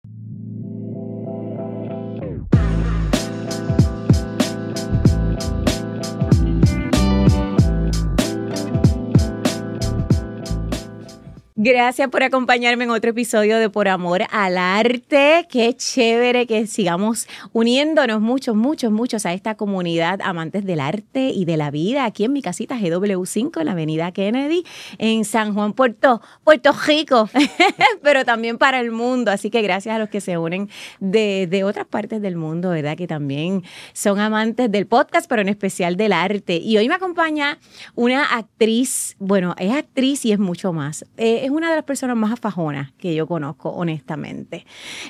Gracias por acompañarme en otro episodio de Por Amor al Arte. Qué chévere que sigamos uniéndonos muchos a esta comunidad amantes del arte y de la vida aquí en mi casita GW5 en la avenida Kennedy en San Juan, Puerto Rico, pero también para el mundo. Así que gracias a los que se unen de otras partes del mundo, ¿verdad? Que también son amantes del podcast, pero en especial del arte. Y hoy me acompaña una actriz, bueno, es actriz y es mucho más. Es una de las personas más afajonas que yo conozco, honestamente.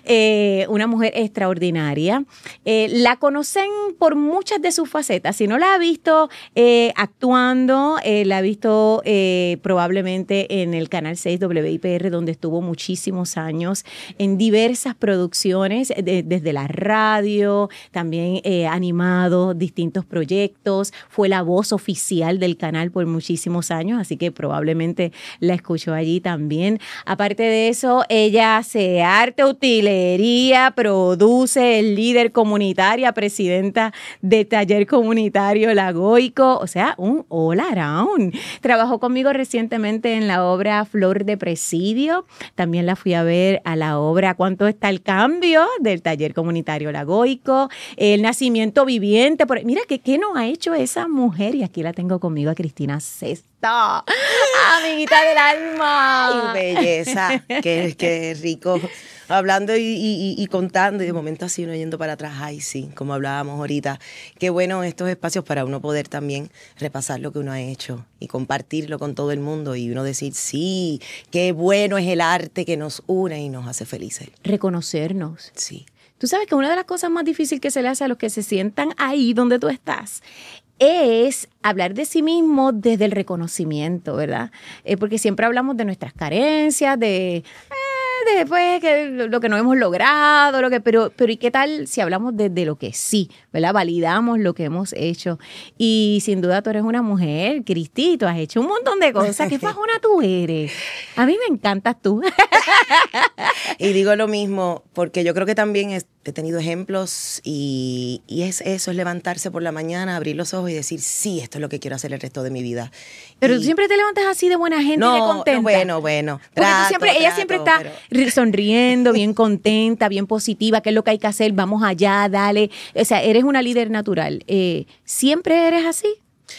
Una mujer extraordinaria. La conocen por muchas de sus facetas. Si no la ha visto actuando, la ha visto probablemente en el Canal 6 WIPR, donde estuvo muchísimos años, en diversas producciones, desde la radio, también animado distintos proyectos. Fue la voz oficial del canal por muchísimos años, así que probablemente la escuchó allí también. Aparte de eso, ella hace arte, utilería, produce, es líder comunitaria, presidenta de Taller Comunitario Lagoico, o sea, un all around. Trabajó conmigo recientemente en la obra Flor de Presidio. También la fui a ver a la obra ¿Cuánto está el cambio? Del Taller Comunitario Lagoico. El Nacimiento Viviente. Mira, ¿qué nos ha hecho esa mujer? Y aquí la tengo conmigo a Cristina Sesta, amiguita del alma. Ay, belleza, qué rico. Hablando y contando, y de momento así uno yendo para atrás, ay sí, como hablábamos ahorita. Qué bueno estos espacios para uno poder también repasar lo que uno ha hecho y compartirlo con todo el mundo y uno decir, sí, qué bueno es el arte que nos une y nos hace felices. Reconocernos. Sí. Tú sabes que una de las cosas más difíciles que se le hace a los que se sientan ahí donde tú estás es hablar de sí mismo desde el reconocimiento, ¿verdad? Porque siempre hablamos de nuestras carencias, de pues, lo que no hemos logrado, pero ¿y qué tal si hablamos de lo que sí, ¿verdad? Validamos lo que hemos hecho. Y sin duda tú eres una mujer, Cristi, tú has hecho un montón de cosas. ¿Qué fajona tú eres? A mí me encantas tú. Y digo lo mismo, porque yo creo que también he tenido ejemplos y es eso, es levantarse por la mañana, abrir los ojos y decir, sí, esto es lo que quiero hacer el resto de mi vida. Pero tú siempre te levantas así de buena gente y de contenta. No, bueno. Ella siempre está sonriendo, bien contenta, bien positiva, ¿qué es lo que hay que hacer? Vamos allá, dale. O sea, eres una líder natural. ¿Siempre eres así?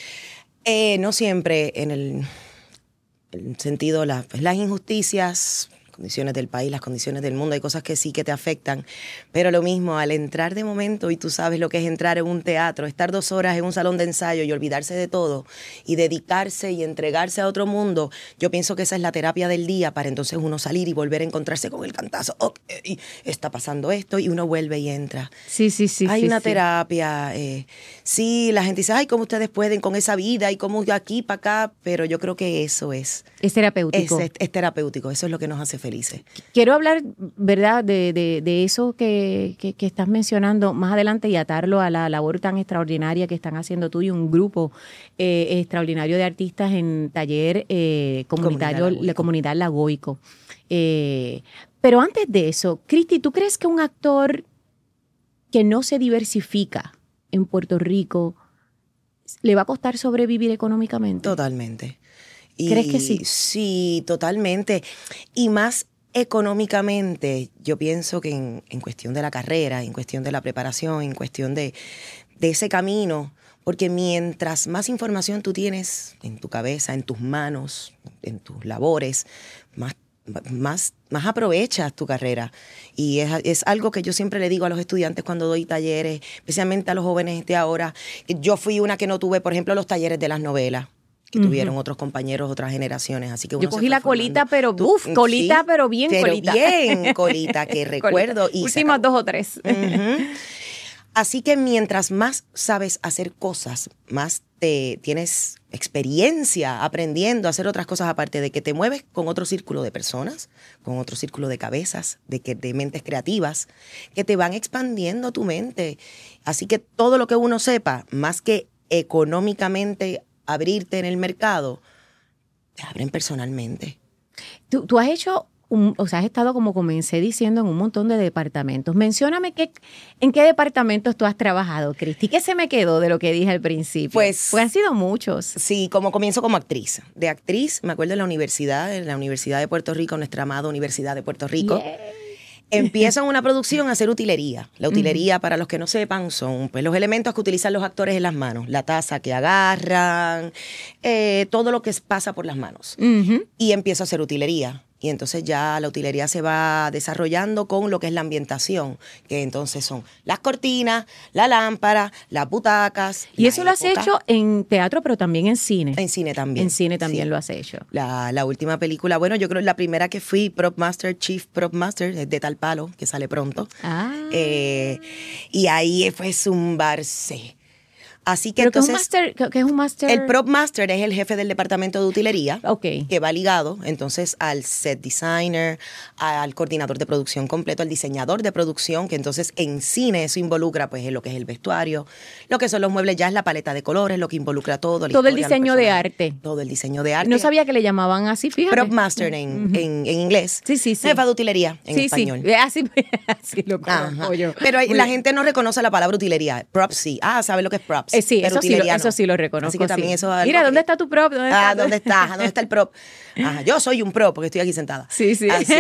No siempre, en el sentido, las injusticias, condiciones del país, las condiciones del mundo, hay cosas que sí que te afectan, pero lo mismo, al entrar de momento, y tú sabes lo que es entrar en un teatro, estar 2 horas en un salón de ensayo y olvidarse de todo, y dedicarse y entregarse a otro mundo, yo pienso que esa es la terapia del día, para entonces uno salir y volver a encontrarse con el cantazo, y está pasando esto, y uno vuelve y entra. Sí. Hay una terapia, sí, la gente dice, ay, ¿cómo ustedes pueden con esa vida? Y cómo de aquí para acá, pero yo creo que eso es. Es terapéutico. Es terapéutico, eso es lo que nos hace felices. Quiero hablar, ¿verdad?, de eso que estás mencionando más adelante y atarlo a la labor tan extraordinaria que están haciendo tú y un grupo extraordinario de artistas en Taller Comunitario, la Comunidad Lagoico. Pero antes de eso, Cristi, ¿tú crees que un actor que no se diversifica en Puerto Rico le va a costar sobrevivir económicamente? Totalmente. ¿Crees que sí? Sí, totalmente. Y más económicamente, yo pienso que en cuestión de la carrera, en cuestión de la preparación, en cuestión de ese camino, porque mientras más información tú tienes en tu cabeza, en tus manos, en tus labores, más aprovechas tu carrera. Y es algo que yo siempre le digo a los estudiantes cuando doy talleres, especialmente a los jóvenes de ahora. Yo fui una que no tuve, por ejemplo, los talleres de las novelas que tuvieron otros compañeros, otras generaciones. Así que yo cogí la colita, pero colita, sí, pero bien colita. Bien colita, que recuerdo. Y últimas 2 o 3. Así que mientras más sabes hacer cosas, más tienes experiencia aprendiendo a hacer otras cosas, aparte de que te mueves con otro círculo de personas, con otro círculo de cabezas, de mentes creativas, que te van expandiendo tu mente. Así que todo lo que uno sepa, más que económicamente abrirte en el mercado, te abren personalmente. Tú has hecho has estado, como comencé diciendo, en un montón de departamentos. Mencióname en qué departamentos tú has trabajado, Cristi. ¿Qué se me quedó de lo que dije al principio? Pues han sido muchos. Sí, comienzo como actriz. De actriz, me acuerdo en la Universidad de Puerto Rico, nuestra amada Universidad de Puerto Rico. Yeah. Empiezo en una producción a hacer utilería. La utilería, para los que no sepan, son pues los elementos que utilizan los actores en las manos. La taza que agarran, todo lo que pasa por las manos. Y empiezo a hacer utilería. Y entonces ya la utilería se va desarrollando con lo que es la ambientación, que entonces son las cortinas, la lámpara, las butacas. Y eso lo has hecho en teatro, pero también en cine. En cine también. En cine también sí. Lo has hecho. La última película, bueno, yo creo la primera que fui Chief Prop Master, es de Tal Palo, que sale pronto. Y ahí fue zumbarse. Así que ¿Pero entonces, ¿qué es un master? El prop master es el jefe del departamento de utilería, okay, que va ligado entonces al set designer, al coordinador de producción completo, al diseñador de producción, que entonces en cine eso involucra pues lo que es el vestuario, lo que son los muebles, ya es la paleta de colores, lo que involucra todo. Todo el diseño de arte. Todo el diseño de arte. No sabía que le llamaban así, fíjate. Prop master en inglés. Sí. Jefa de utilería en español. Sí, así lo conozco yo. Pero la gente no reconoce la palabra utilería. Props sí. ¿Sabe lo que es props? Sí, eso sí lo reconozco. Así que también eso. Mira, ¿dónde está tu prop? ¿Dónde está el prop? Yo soy un prop porque estoy aquí sentada. Sí.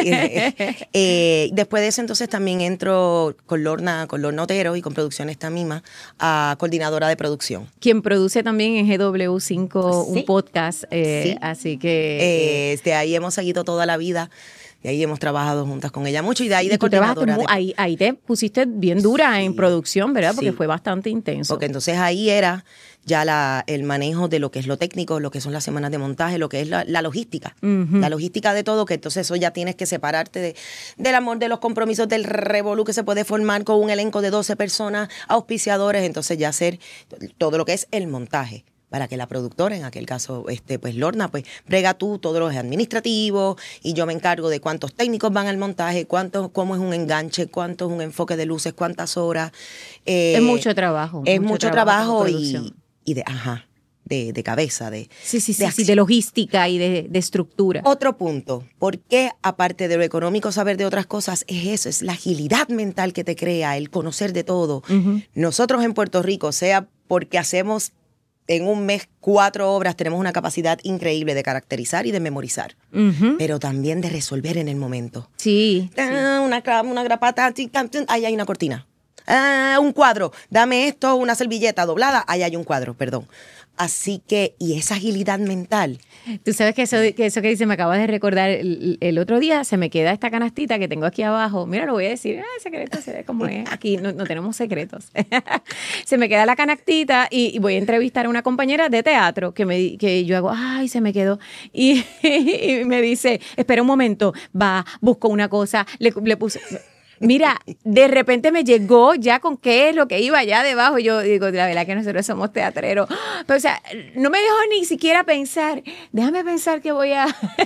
Después de eso, entonces también entro con Lorna Otero y con Producciones Tamima a coordinadora de producción. Quien produce también en GW5 un podcast. Así que. De ahí hemos seguido toda la vida. De ahí hemos trabajado juntas con ella mucho y de ahí de coordinadora. Ahí te pusiste bien dura en producción, ¿verdad? Porque fue bastante intenso. Porque entonces ahí era ya el manejo de lo que es lo técnico, lo que son las semanas de montaje, lo que es la logística. La logística de todo, que entonces eso ya tienes que separarte del amor, de los compromisos, del revolú que se puede formar con un elenco de 12 personas, auspiciadores, entonces ya hacer todo lo que es el montaje. Para que la productora, en aquel caso, pues Lorna, pues brega tú todo lo administrativo y yo me encargo de cuántos técnicos van al montaje, cómo es un enganche, cuánto es un enfoque de luces, cuántas horas. Es mucho trabajo. Es mucho trabajo y de cabeza, de logística y de estructura. Otro punto, porque aparte de lo económico, saber de otras cosas, es la agilidad mental que te crea, el conocer de todo. Nosotros en Puerto Rico, sea porque hacemos en un mes 4 obras, tenemos una capacidad increíble de caracterizar y de memorizar, pero también de resolver en el momento. Sí. Una grapata, ahí hay una cortina. Un cuadro, dame esto, una servilleta doblada, ahí hay un cuadro, perdón. Así que, y esa agilidad mental. Tú sabes que eso que dice, me acabas de recordar, el otro día se me queda esta canastita que tengo aquí abajo. Mira, lo voy a decir, secreto, se ve como es. Aquí no tenemos secretos. Se me queda la canastita y voy a entrevistar a una compañera de teatro que yo hago, se me quedó. Y me dice, espera un momento, busco una cosa, le puse... Mira, de repente me llegó ya con qué es lo que iba allá debajo. Yo digo, la verdad que nosotros somos teatreros. Pero, o sea, no me dejó ni siquiera pensar. Déjame pensar que voy a...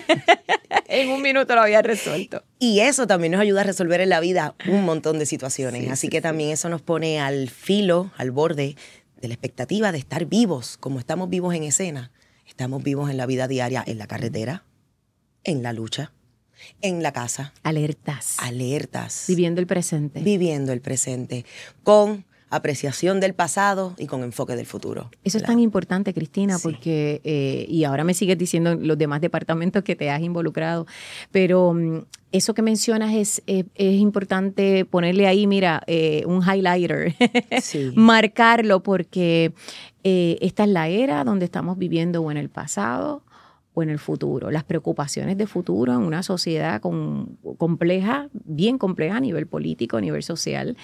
En un minuto lo había resuelto. Y eso también nos ayuda a resolver en la vida un montón de situaciones. Así que también eso nos pone al filo, al borde de la expectativa de estar vivos, como estamos vivos en escena. Estamos vivos en la vida diaria, en la carretera, en la lucha. En la casa. Alertas. Viviendo el presente. Con apreciación del pasado y con enfoque del futuro. Eso es tan importante, Cristina, porque, y ahora me sigues diciendo los demás departamentos que te has involucrado, pero eso que mencionas es importante ponerle ahí, mira, un highlighter, marcarlo, porque esta es la era donde estamos viviendo o en el pasado o en el futuro. Las preocupaciones de futuro en una sociedad compleja, bien compleja a nivel político, a nivel social,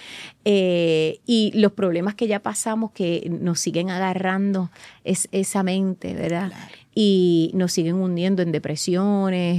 y los problemas que ya pasamos que nos siguen agarrando esa mente, ¿verdad? Claro. Y nos siguen hundiendo en depresiones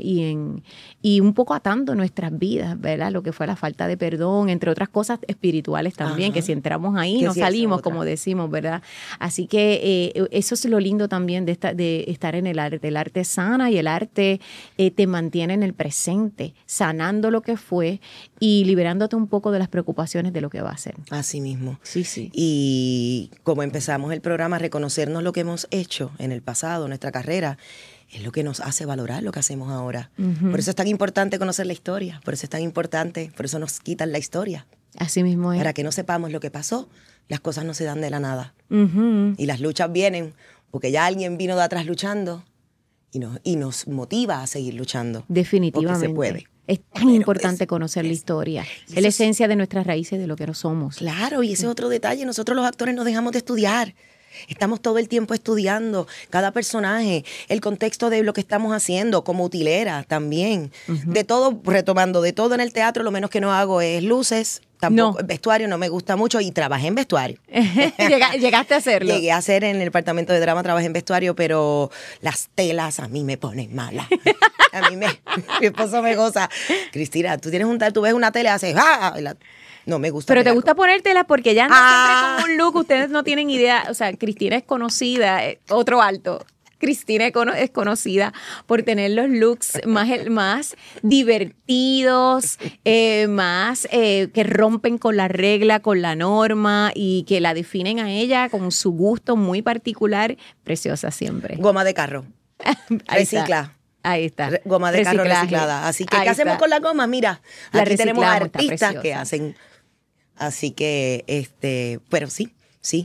y un poco atando nuestras vidas, ¿verdad? Lo que fue la falta de perdón, entre otras cosas espirituales también, que si entramos ahí no salimos, como decimos, ¿verdad? Así que eso es lo lindo también de estar en el arte. El arte sana y el arte te mantiene en el presente, sanando lo que fue y liberándote un poco de las preocupaciones de lo que va a ser. Así mismo. Sí. Y como empezamos el programa, reconocernos lo que hemos hecho en el pasado, nuestra carrera, es lo que nos hace valorar lo que hacemos ahora. Por eso es tan importante conocer la historia, por eso es tan importante, por eso nos quitan la historia. Así mismo es. Para que no sepamos lo que pasó, las cosas no se dan de la nada. Y las luchas vienen porque ya alguien vino de atrás luchando y nos motiva a seguir luchando. Definitivamente. Porque se puede. Es tan importante conocer la historia. Es la esencia de nuestras raíces, de lo que no somos. Claro, y ese es otro detalle. Nosotros los actores no dejamos de estudiar. Estamos todo el tiempo estudiando cada personaje, el contexto de lo que estamos haciendo, como utilera también. De todo, retomando, de todo en el teatro, lo menos que no hago es luces, tampoco vestuario, no me gusta mucho y trabajé en vestuario. ¿Llegaste a hacerlo? Llegué a hacer en el departamento de drama, trabajé en vestuario, pero las telas a mí me ponen mala. Mi esposo me goza. Cristina, tú ves una tela y haces ¡ah! No me gusta. Pero te gusta ponértela porque ya anda siempre con un look. Ustedes no tienen idea. O sea, Cristina es conocida, otro alto. Cristina es conocida por tener los looks más divertidos, más que rompen con la regla, con la norma y que la definen a ella con su gusto muy particular. Preciosa siempre. Goma de carro. Recicla. Ahí está. Goma de carro reciclada. Así que, ¿qué hacemos con la goma? Mira, aquí tenemos artistas que hacen. Así que, pero sí.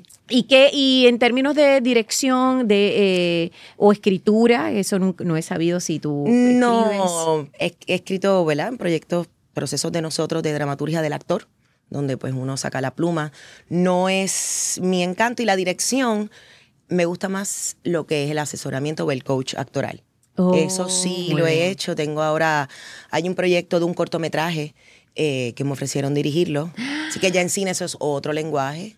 Y en términos de dirección o escritura, eso no he sabido si tú No, he escrito, ¿verdad? En procesos de nosotros de dramaturgia del actor, donde pues uno saca la pluma. No es mi encanto y la dirección, me gusta más lo que es el asesoramiento o el coach actoral. Eso sí lo he hecho. Hay un proyecto de un cortometraje que me ofrecieron dirigirlo. Así que ya en cine eso es otro lenguaje.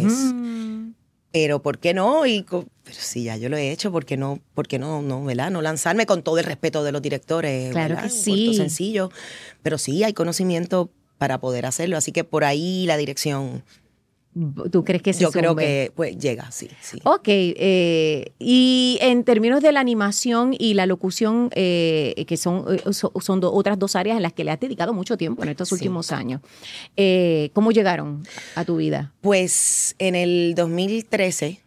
Pero ¿por qué no? Pero sí, ya yo lo he hecho. ¿Por qué no, ¿verdad? No lanzarme con todo el respeto de los directores. Claro, ¿verdad? que sí. Un corto sencillo. Pero sí, hay conocimiento para poder hacerlo. Así que por ahí la dirección... ¿Tú crees que yo creo que pues llega, sí. Ok, y en términos de la animación y la locución, que son otras dos áreas en las que le has dedicado mucho tiempo en estos últimos años, ¿cómo llegaron a tu vida? Pues en el 2013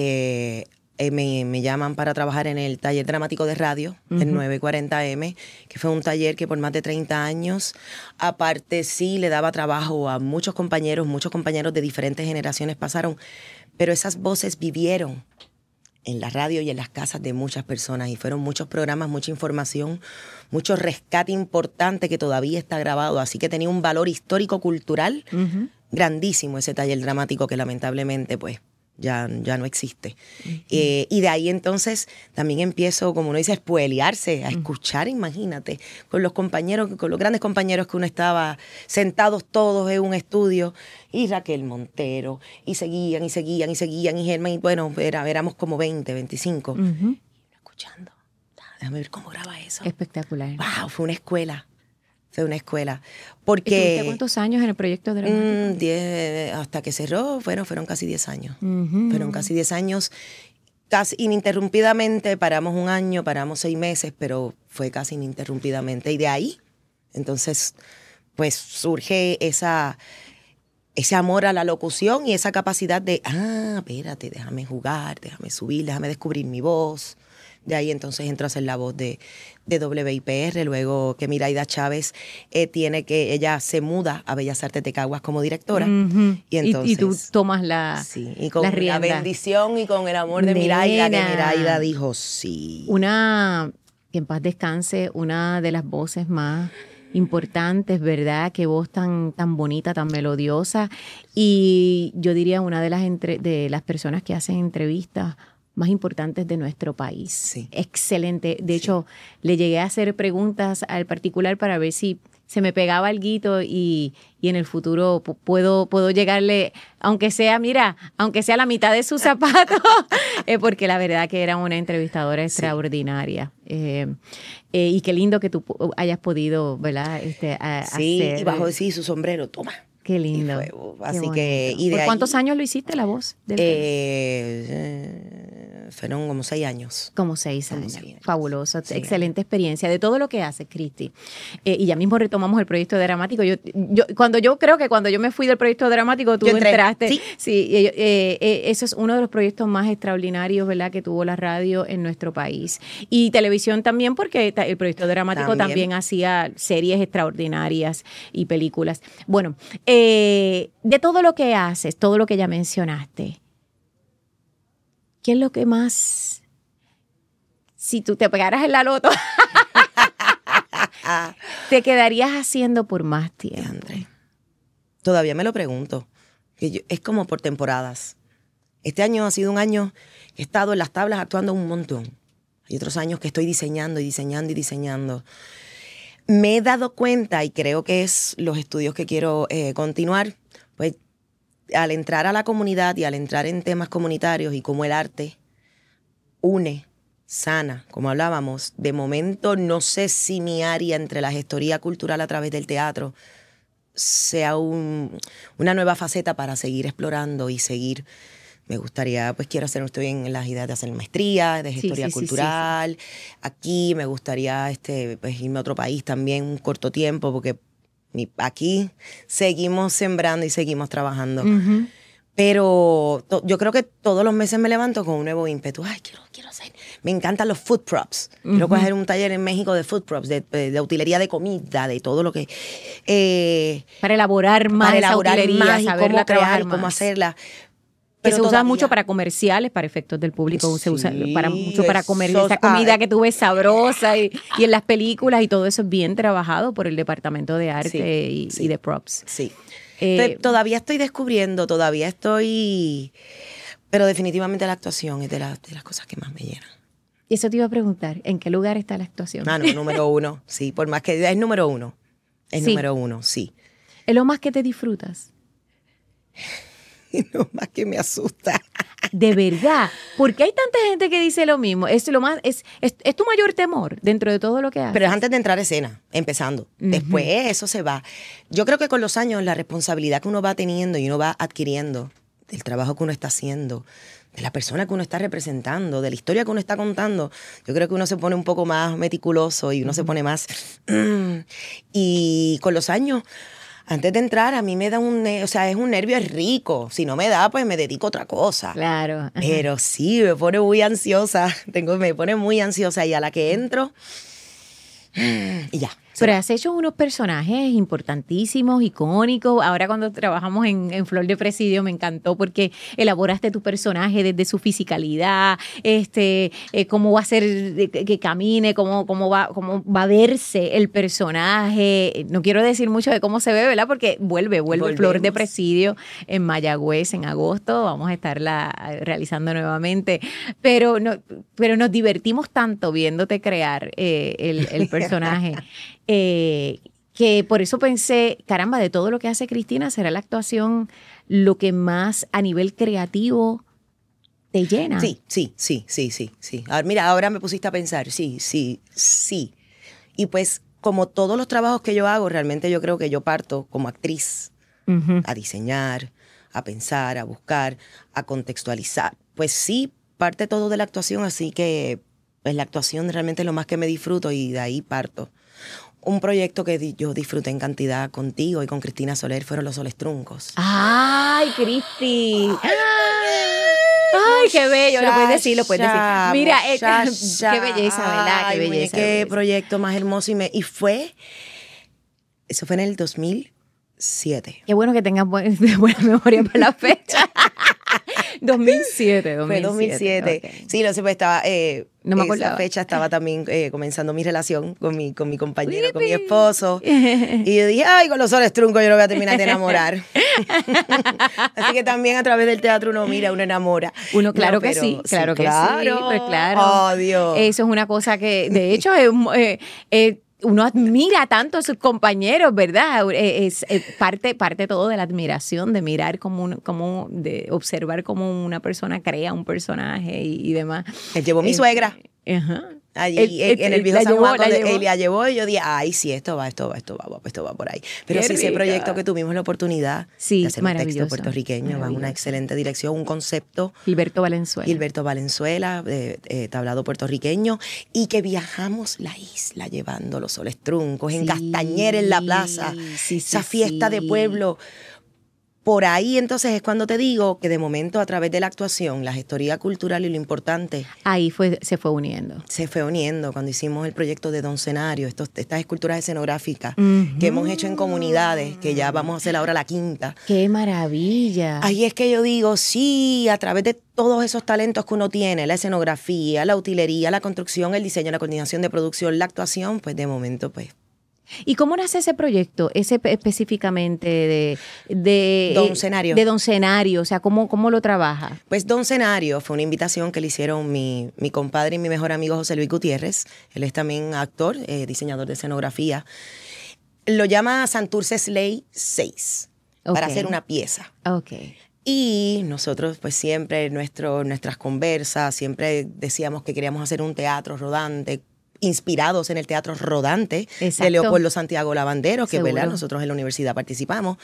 me llaman para trabajar en el taller dramático de radio, el 940M, que fue un taller que por más de 30 años, aparte sí le daba trabajo a muchos compañeros de diferentes generaciones pasaron, pero esas voces vivieron en la radio y en las casas de muchas personas y fueron muchos programas, mucha información, mucho rescate importante que todavía está grabado, así que tenía un valor histórico-cultural grandísimo ese taller dramático que lamentablemente pues ya no existe. Y de ahí entonces también empiezo, como uno dice, a espolearse, a escuchar, imagínate, con los grandes compañeros que uno estaba sentados todos en un estudio, y Raquel Montero, y seguían, y Germán, y bueno, éramos como 20, 25. Y escuchando, déjame ver cómo graba eso. Espectacular. Wow, fue una escuela. Porque ¿Estuviste cuántos años en el proyecto dramático? Hasta que cerró, fueron casi 10 años. Fueron casi 10 años, casi ininterrumpidamente. Paramos un año, paramos 6 meses, pero fue casi ininterrumpidamente. Y de ahí, entonces, pues surge ese amor a la locución y esa capacidad de, espérate, déjame jugar, déjame subir, déjame descubrir mi voz. De ahí entonces entro a hacer la voz de WIPR, luego que Miraida Chávez ella se muda a Bellas Artes de Caguas como directora. Y entonces, y tú tomas la y con la bendición y con el amor de Miraida, que Miraida dijo sí. Que en paz descanse, una de las voces más importantes, ¿verdad? Qué voz tan bonita, tan melodiosa. Y yo diría una de las personas que hacen entrevistas más importantes de nuestro país. Sí. Excelente. De hecho, le llegué a hacer preguntas al particular para ver si se me pegaba alguito y en el futuro puedo llegarle, aunque sea la mitad de sus zapatos, porque la verdad que era una entrevistadora extraordinaria. Y qué lindo que tú hayas podido, ¿verdad? Hacer. Y bajo su sombrero, toma. Qué lindo. Así que, y de ¿Por cuántos años lo hiciste, la voz? fueron como 6 años. Como 6 Como años. 6 años. Fabuloso. Sí, Excelente experiencia de todo lo que haces, Cristi. Y ya mismo retomamos el proyecto dramático. Yo creo que cuando yo me fui del proyecto dramático, tú entraste. Sí, eso es uno de los proyectos más extraordinarios, ¿verdad?, que tuvo la radio en nuestro país. Y televisión también, porque el proyecto dramático también hacía series extraordinarias y películas. Bueno, de todo lo que haces, todo lo que ya mencionaste, ¿qué es lo que más, si tú te pegaras en la loto, te quedarías haciendo por más tiempo? André, todavía me lo pregunto. Es como por temporadas. Este año ha sido un año que he estado en las tablas actuando un montón. Hay otros años que estoy diseñando y diseñando y diseñando. Me he dado cuenta, y creo que es los estudios que quiero continuar, pues al entrar a la comunidad y al entrar en temas comunitarios y cómo el arte une, sana, como hablábamos, de momento no sé si mi área entre la gestoría cultural a través del teatro sea una nueva faceta para seguir explorando y seguir. Me gustaría, pues estoy en las ideas de hacer maestría, de gestoría cultural. Sí. Aquí me gustaría pues, irme a otro país también un corto tiempo, porque aquí seguimos sembrando y seguimos trabajando. Uh-huh. Pero yo creo que todos los meses me levanto con un nuevo ímpetu. Ay, quiero hacer. Me encantan los food props. Uh-huh. Quiero coger un taller en México de food props, de utilería de comida, de todo lo que... para elaborar más y cómo trabajar y cómo hacerla. Que se usa mucho para comerciales, para efectos del público, sí, se usa mucho para comer esa comida que tú ves sabrosa y en las películas, y todo eso es bien trabajado por el Departamento de Arte y de Props. Sí. Todavía estoy descubriendo, pero definitivamente la actuación es de las cosas que más me llenan. Y eso te iba a preguntar, ¿en qué lugar está la actuación? No, número 1, sí, por más que es número 1. Es número 1, sí. ¿Es lo más que te disfrutas? Y no más que me asusta. De verdad, porque hay tanta gente que dice lo mismo. Es tu mayor temor dentro de todo lo que haces. Pero es antes de entrar a escena, empezando. Uh-huh. Después eso se va. Yo creo que con los años la responsabilidad que uno va teniendo y uno va adquiriendo del trabajo que uno está haciendo, de la persona que uno está representando, de la historia que uno está contando, yo creo que uno se pone un poco más meticuloso y uno se pone más... Y con los años... Antes de entrar, a mí me da es un nervio rico. Si no me da, pues me dedico a otra cosa. Claro. Ajá. Pero sí, me pone muy ansiosa. Me pone muy ansiosa y a la que entro, y ya. Pero has hecho unos personajes importantísimos, icónicos. Ahora cuando trabajamos en Flor de Presidio me encantó porque elaboraste tu personaje desde su fisicalidad, cómo va a ser que camine, cómo va a verse el personaje. No quiero decir mucho de cómo se ve, ¿verdad? Porque vuelve Flor de Presidio en Mayagüez en agosto. Vamos a estarla realizando nuevamente. Pero nos divertimos tanto viéndote crear el personaje. Que por eso pensé, caramba, de todo lo que hace Cristina, ¿será la actuación lo que más a nivel creativo te llena? Sí. Ahora me pusiste a pensar, sí. Y pues, como todos los trabajos que yo hago, realmente yo creo que yo parto como actriz uh-huh. a diseñar, a pensar, a buscar, a contextualizar. Pues sí, parte todo de la actuación, así que pues la actuación realmente es lo más que me disfruto y de ahí parto. Un proyecto que yo disfruté en cantidad contigo y con Cristina Soler fueron Los Soles Truncos. ¡Ay, Cristi! ¡Ay, qué bello! Lo puedes decir. Mira, qué belleza, ¿verdad? Qué belleza. Qué proyecto más hermoso. Eso fue en el 2007. Qué bueno que tengas buena memoria para la fecha. 2007. Fue 2007. Okay. Sí, no sé, pues estaba... no me acordaba. Esa fecha estaba también comenzando mi relación con mi compañero, con mi esposo. Y yo dije, ay, con Los Soles Truncos yo lo voy a terminar de enamorar. Así que también a través del teatro uno enamora. Claro que sí. Pues claro. Oh, Dios. Eso es una cosa que, de hecho, uno admira tanto a sus compañeros, ¿verdad? Es parte todo de la admiración, de mirar de observar cómo una persona crea un personaje y demás. Llevó mi suegra. Ajá. allí en el viejo San Juan, cuando él la llevó, y yo dije, ay, sí, esto va por ahí. Pero sí, ese proyecto que tuvimos la oportunidad de hacer un texto puertorriqueño, va en una excelente dirección, un concepto. Gilberto Valenzuela, tablado puertorriqueño, y que viajamos la isla llevando los soles truncos, en Castañera, en la plaza, esa fiesta de pueblo. Por ahí entonces es cuando te digo que de momento a través de la actuación, la gestoría cultural y lo importante. Ahí se fue uniendo. Se fue uniendo cuando hicimos el proyecto de Don Cenario, estas esculturas escenográficas que hemos hecho en comunidades, que ya vamos a hacer ahora la quinta. ¡Qué maravilla! Ahí es que yo digo, sí, a través de todos esos talentos que uno tiene, la escenografía, la utilería, la construcción, el diseño, la coordinación de producción, la actuación, pues de momento pues. ¿Y cómo nace ese proyecto, específicamente de Don Cenario? De Don Cenario, o sea, ¿cómo lo trabaja? Pues Don Cenario fue una invitación que le hicieron mi compadre y mi mejor amigo José Luis Gutiérrez. Él es también actor, diseñador de escenografía. Lo llama Santurce Slay 6 para hacer una pieza. Okay. Y nosotros pues siempre nuestras conversas, siempre decíamos que queríamos hacer un teatro rodante, inspirados en el teatro rodante de Leopoldo Santiago Lavandero, que ¿verdad? Nosotros en la universidad participamos.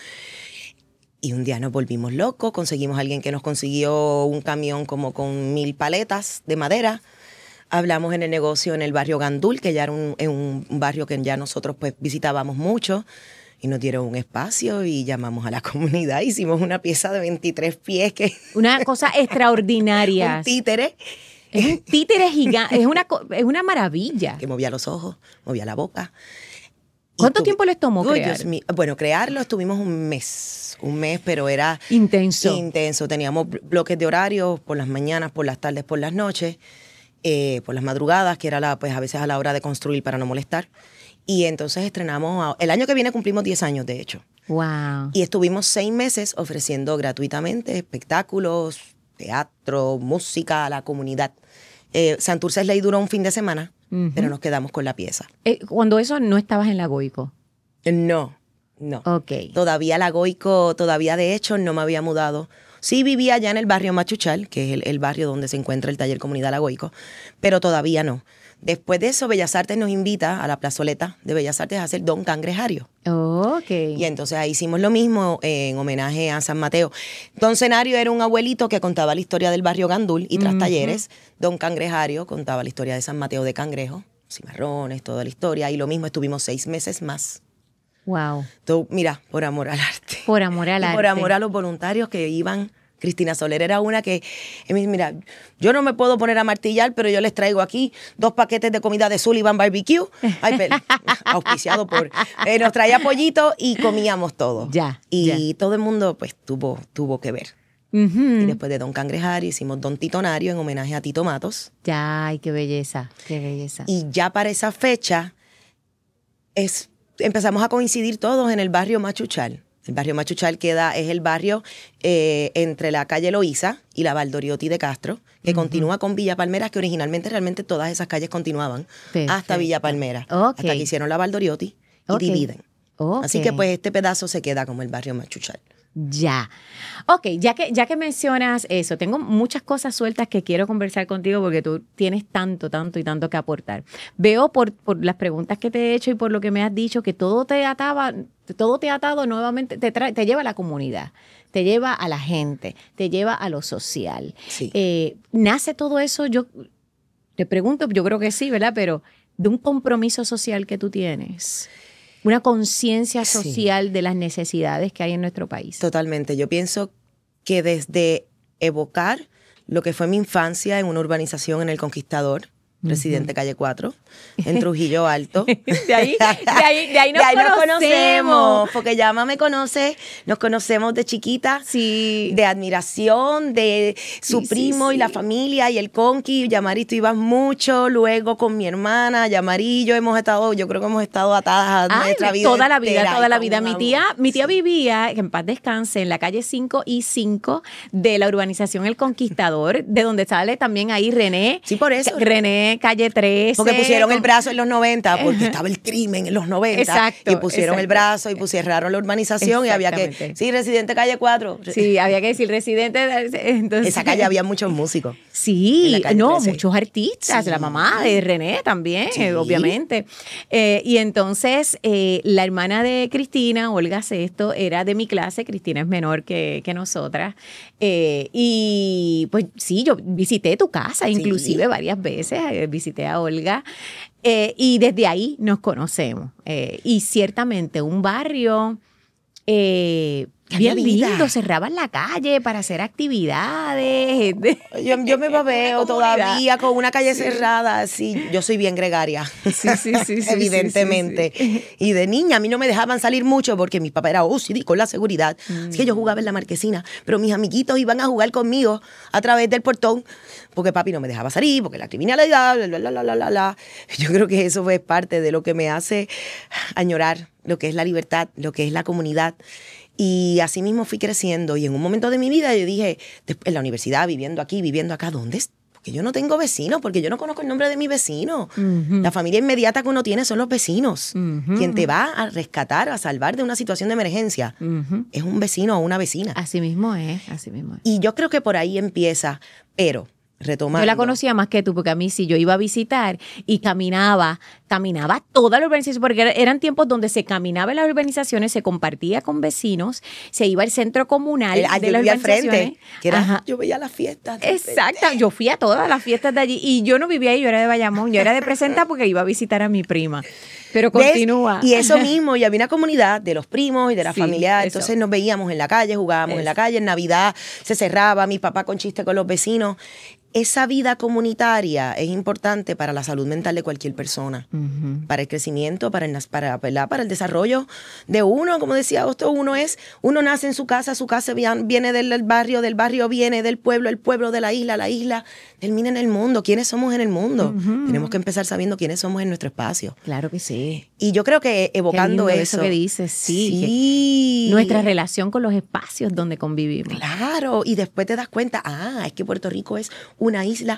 Y un día nos volvimos locos, conseguimos a alguien que nos consiguió un camión como con 1000 paletas de madera. Hablamos en el negocio en el barrio Gandul, que ya era un barrio que ya nosotros pues visitábamos mucho. Y nos dieron un espacio y llamamos a la comunidad. Hicimos una pieza de 23 pies. Una cosa extraordinaria. Un títere. Es un títere gigante, es una maravilla. Que movía los ojos, movía la boca. ¿Cuánto tiempo les tomó crear? Dios mío. Bueno, crearlo estuvimos un mes, pero era intenso. Teníamos bloques de horarios por las mañanas, por las tardes, por las noches, por las madrugadas, que era pues a veces a la hora de construir para no molestar. Y entonces estrenamos, el año que viene cumplimos 10 años, de hecho. Wow. Y estuvimos 6 meses ofreciendo gratuitamente espectáculos, teatro, música a la comunidad. Santurce Slay duró un fin de semana, pero nos quedamos con la pieza. Cuando eso no estabas en la Goico. No. Okay. Todavía la Goico, de hecho no me había mudado. Sí vivía ya en el barrio Machuchal, que es el barrio donde se encuentra el taller Comunidad La Goico, pero todavía no. Después de eso, Bellas Artes nos invita a la plazoleta de Bellas Artes a hacer Don Cangrejario. Okay. Y entonces ahí hicimos lo mismo en homenaje a San Mateo. Don Cenario era un abuelito que contaba la historia del barrio Gandul y tras talleres. Don Cangrejario contaba la historia de San Mateo de Cangrejo, cimarrones, toda la historia. Y lo mismo, estuvimos 6 meses más. Wow. Todo, mira, por amor al arte. Por amor al arte. Por amor a los voluntarios que iban. Cristina Soler era una que, mira, yo no me puedo poner a martillar, pero yo les traigo aquí 2 paquetes de comida de Sullivan Barbecue, auspiciado por, nos traía pollito y comíamos todo. Y todo el mundo pues tuvo que ver. Y después de Don Cangrejario hicimos Don Titonario en homenaje a Tito Matos. Ay, qué belleza, qué belleza. Y ya para esa fecha empezamos a coincidir todos en el barrio Machuchal. El barrio Machuchal es el barrio entre la calle Loíza y la Valdoriotti de Castro, que continúa con Villa Palmeras, que originalmente realmente todas esas calles continuaban hasta Villa Palmeras, hasta que hicieron la Valdoriotti y dividen. Así que pues este pedazo se queda como el barrio Machuchal. Ya. Ok, ya que mencionas eso, tengo muchas cosas sueltas que quiero conversar contigo porque tú tienes tanto que aportar. Veo por las preguntas que te he hecho y por lo que me has dicho que todo te ha atado nuevamente, te lleva a la comunidad, te lleva a la gente, te lleva a lo social. Sí. ¿Nace todo eso? Yo te pregunto, yo creo que sí, ¿verdad? Pero de un compromiso social que tú tienes. Una conciencia social de las necesidades que hay en nuestro país. Totalmente. Yo pienso que desde evocar lo que fue mi infancia en una urbanización en El Conquistador, Presidente Calle 4, en Trujillo Alto. De ahí nos conocemos. Porque Yama me conoce, nos conocemos de chiquita, sí. De admiración, de su primo y la familia y el Conqui. Yamari, tú ibas mucho, luego con mi hermana, Yamari y yo yo creo que hemos estado atadas a nuestra vida. Toda la vida. Mi tía vivía, que en paz descanse, en la calle 5 y 5 de la urbanización El Conquistador, de donde sale también ahí René. Sí, por eso. René Cine, Calle 13. Porque pusieron el brazo en los 90, porque estaba el crimen en los 90. Exacto. Y pusieron el brazo y cerraron la urbanización y había que... Sí, Residente Calle 4. Sí, había que decir Residente. Entonces, esa calle había muchos músicos. Sí, no, 13. Muchos artistas. Sí. La mamá de René también, sí. Obviamente. Y entonces, la hermana de Cristina, Olga Sesto, era de mi clase. Cristina es menor que nosotras. Y pues sí, yo visité tu casa, inclusive varias veces. Visité a Olga. Y desde ahí nos conocemos. Y ciertamente un barrio bien lindo, cerraban la calle para hacer actividades. Yo me babeo todavía con una calle cerrada. Sí, yo soy bien gregaria. Sí, evidentemente. Sí. Y de niña a mí no me dejaban salir mucho porque mi papá era OCD con la seguridad. Así que yo jugaba en la marquesina, pero mis amiguitos iban a jugar conmigo a través del portón porque papi no me dejaba salir, porque la criminalidad, Yo creo que eso es parte de lo que me hace añorar lo que es la libertad, lo que es la comunidad. Y así mismo fui creciendo y en un momento de mi vida yo dije, en la universidad, viviendo aquí, viviendo acá, ¿dónde es? Porque yo no tengo vecinos, porque yo no conozco el nombre de mi vecino. La familia inmediata que uno tiene son los vecinos. Quien te va a rescatar, a salvar de una situación de emergencia es un vecino o una vecina. Así mismo es, así mismo es. Y yo creo que por ahí empieza, pero... retomando. Yo la conocía más que tú, porque a mí sí, yo iba a visitar y caminaba toda la urbanización, porque eran tiempos donde se caminaba en las urbanizaciones, se compartía con vecinos, se iba al centro comunal de las urbanizaciones. Frente, que era, yo veía las fiestas. Exacto, yo fui a todas las fiestas de allí y yo no vivía ahí, yo era de Bayamón, yo era de Presenta porque iba a visitar a mi prima. Pero continúa. ¿Ves? Y eso mismo, y había una comunidad de los primos y de la familia, entonces nos veíamos en la calle, jugábamos en la calle, en Navidad se cerraba, mi papá con chiste con los vecinos. Esa vida comunitaria es importante para la salud mental de cualquier persona, para el crecimiento, para el desarrollo de uno. Como decía Augusto, uno nace en su casa viene del barrio viene del pueblo, el pueblo de la isla termina en el mundo. ¿Quiénes somos en el mundo? Tenemos que empezar sabiendo quiénes somos en nuestro espacio. Claro que sí. Y yo creo que evocando eso que dices, sí. Nuestra relación con los espacios donde convivimos. Claro, y después te das cuenta, es que Puerto Rico es una isla